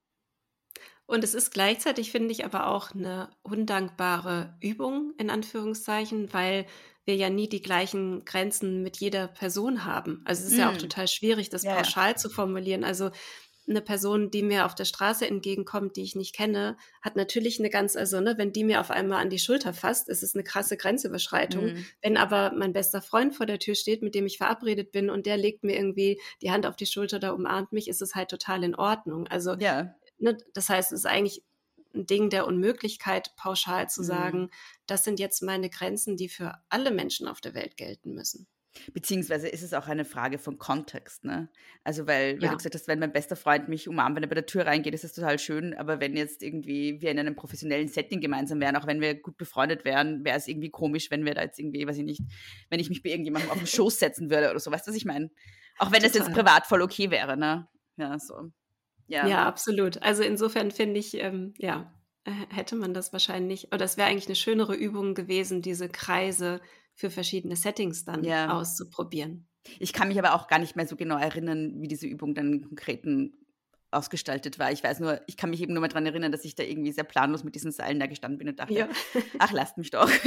Und es ist gleichzeitig, finde ich, aber auch eine undankbare Übung, in Anführungszeichen, weil wir ja nie die gleichen Grenzen mit jeder Person haben. Also es ist ja auch total schwierig, das pauschal zu formulieren. Also eine Person, die mir auf der Straße entgegenkommt, die ich nicht kenne, hat natürlich eine ganz, wenn die mir auf einmal an die Schulter fasst, ist es eine krasse Grenzüberschreitung. Wenn aber mein bester Freund vor der Tür steht, mit dem ich verabredet bin und der legt mir irgendwie die Hand auf die Schulter oder umarmt mich, ist es halt total in Ordnung. Also das heißt, es ist eigentlich ein Ding der Unmöglichkeit, pauschal zu sagen, das sind jetzt meine Grenzen, die für alle Menschen auf der Welt gelten müssen. Beziehungsweise ist es auch eine Frage von Kontext, ne? Also weil du gesagt hast, wenn mein bester Freund mich umarmt, wenn er bei der Tür reingeht, ist das total schön, aber wenn jetzt irgendwie wir in einem professionellen Setting gemeinsam wären, auch wenn wir gut befreundet wären, wäre es irgendwie komisch, wenn wir da jetzt irgendwie, weiß ich nicht, wenn ich mich bei irgendjemandem auf den Schoß setzen würde oder so, weißt du, was ich meine? Auch wenn das jetzt privat voll okay wäre, ne? Ja, so. Ja, absolut. Also insofern finde ich, hätte man das wahrscheinlich, oder es wäre eigentlich eine schönere Übung gewesen, diese Kreise für verschiedene Settings dann auszuprobieren. Ich kann mich aber auch gar nicht mehr so genau erinnern, wie diese Übung dann im Konkreten ausgestaltet war. Ich weiß nur, ich kann mich eben nur mal daran erinnern, dass ich da irgendwie sehr planlos mit diesen Seilen da gestanden bin und dachte, ach, lasst mich doch.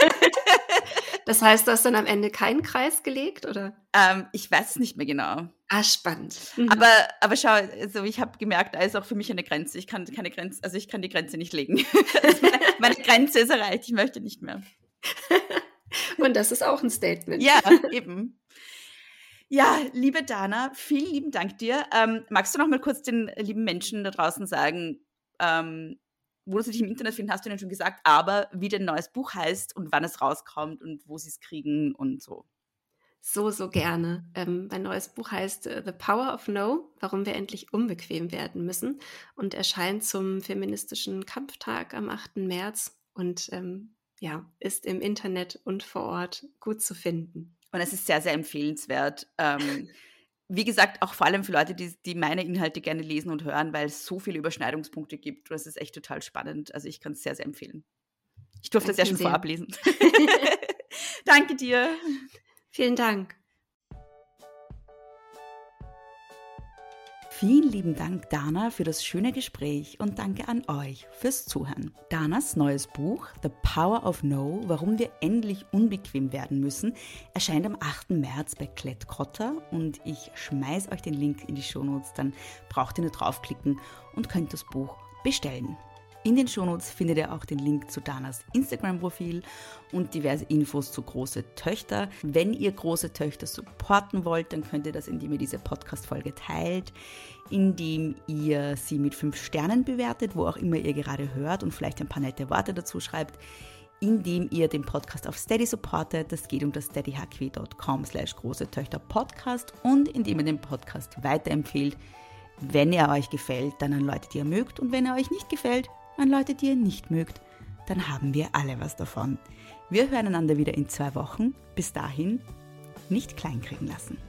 Das heißt, du hast dann am Ende keinen Kreis gelegt, oder? Ich weiß es nicht mehr genau. Ah, spannend. Aber schau, also ich habe gemerkt, da ist auch für mich eine Grenze. Ich kann die Grenze nicht legen. Meine Grenze ist erreicht, ich möchte nicht mehr. Und das ist auch ein Statement. Ja, eben. Ja, liebe Dana, vielen lieben Dank dir. Magst du noch mal kurz den lieben Menschen da draußen sagen, wo sie dich im Internet finden, hast du ihnen schon gesagt, aber wie dein neues Buch heißt und wann es rauskommt und wo sie es kriegen und so. So gerne. Mein neues Buch heißt The Power of No, warum wir endlich unbequem werden müssen und erscheint zum feministischen Kampftag am 8. März und ist im Internet und vor Ort gut zu finden. Und es ist sehr, sehr empfehlenswert. Wie gesagt, auch vor allem für Leute, die meine Inhalte gerne lesen und hören, weil es so viele Überschneidungspunkte gibt. Und es ist echt total spannend. Also ich kann es sehr, sehr empfehlen. Ich durfte es ja schon vorab lesen. Danke dir. Vielen Dank. Vielen lieben Dank, Dana, für das schöne Gespräch und danke an euch fürs Zuhören. Danas neues Buch The Power of No, warum wir endlich unbequem werden müssen, erscheint am 8. März bei Klett-Cotta und ich schmeiß euch den Link in die Shownotes, dann braucht ihr nur draufklicken und könnt das Buch bestellen. In den Shownotes findet ihr auch den Link zu Danas Instagram-Profil und diverse Infos zu Große Töchter. Wenn ihr Große Töchter supporten wollt, dann könnt ihr das, indem ihr diese Podcast-Folge teilt, indem ihr sie mit 5 Sternen bewertet, wo auch immer ihr gerade hört und vielleicht ein paar nette Worte dazu schreibt, indem ihr den Podcast auf Steady supportet. Das geht unter steadyhq.com/großetöchterpodcast und indem ihr den Podcast weiterempfehlt. Wenn er euch gefällt, dann an Leute, die ihr mögt, und wenn er euch nicht gefällt, an Leute, die ihr nicht mögt, dann haben wir alle was davon. Wir hören einander wieder in 2 Wochen. Bis dahin, nicht kleinkriegen lassen.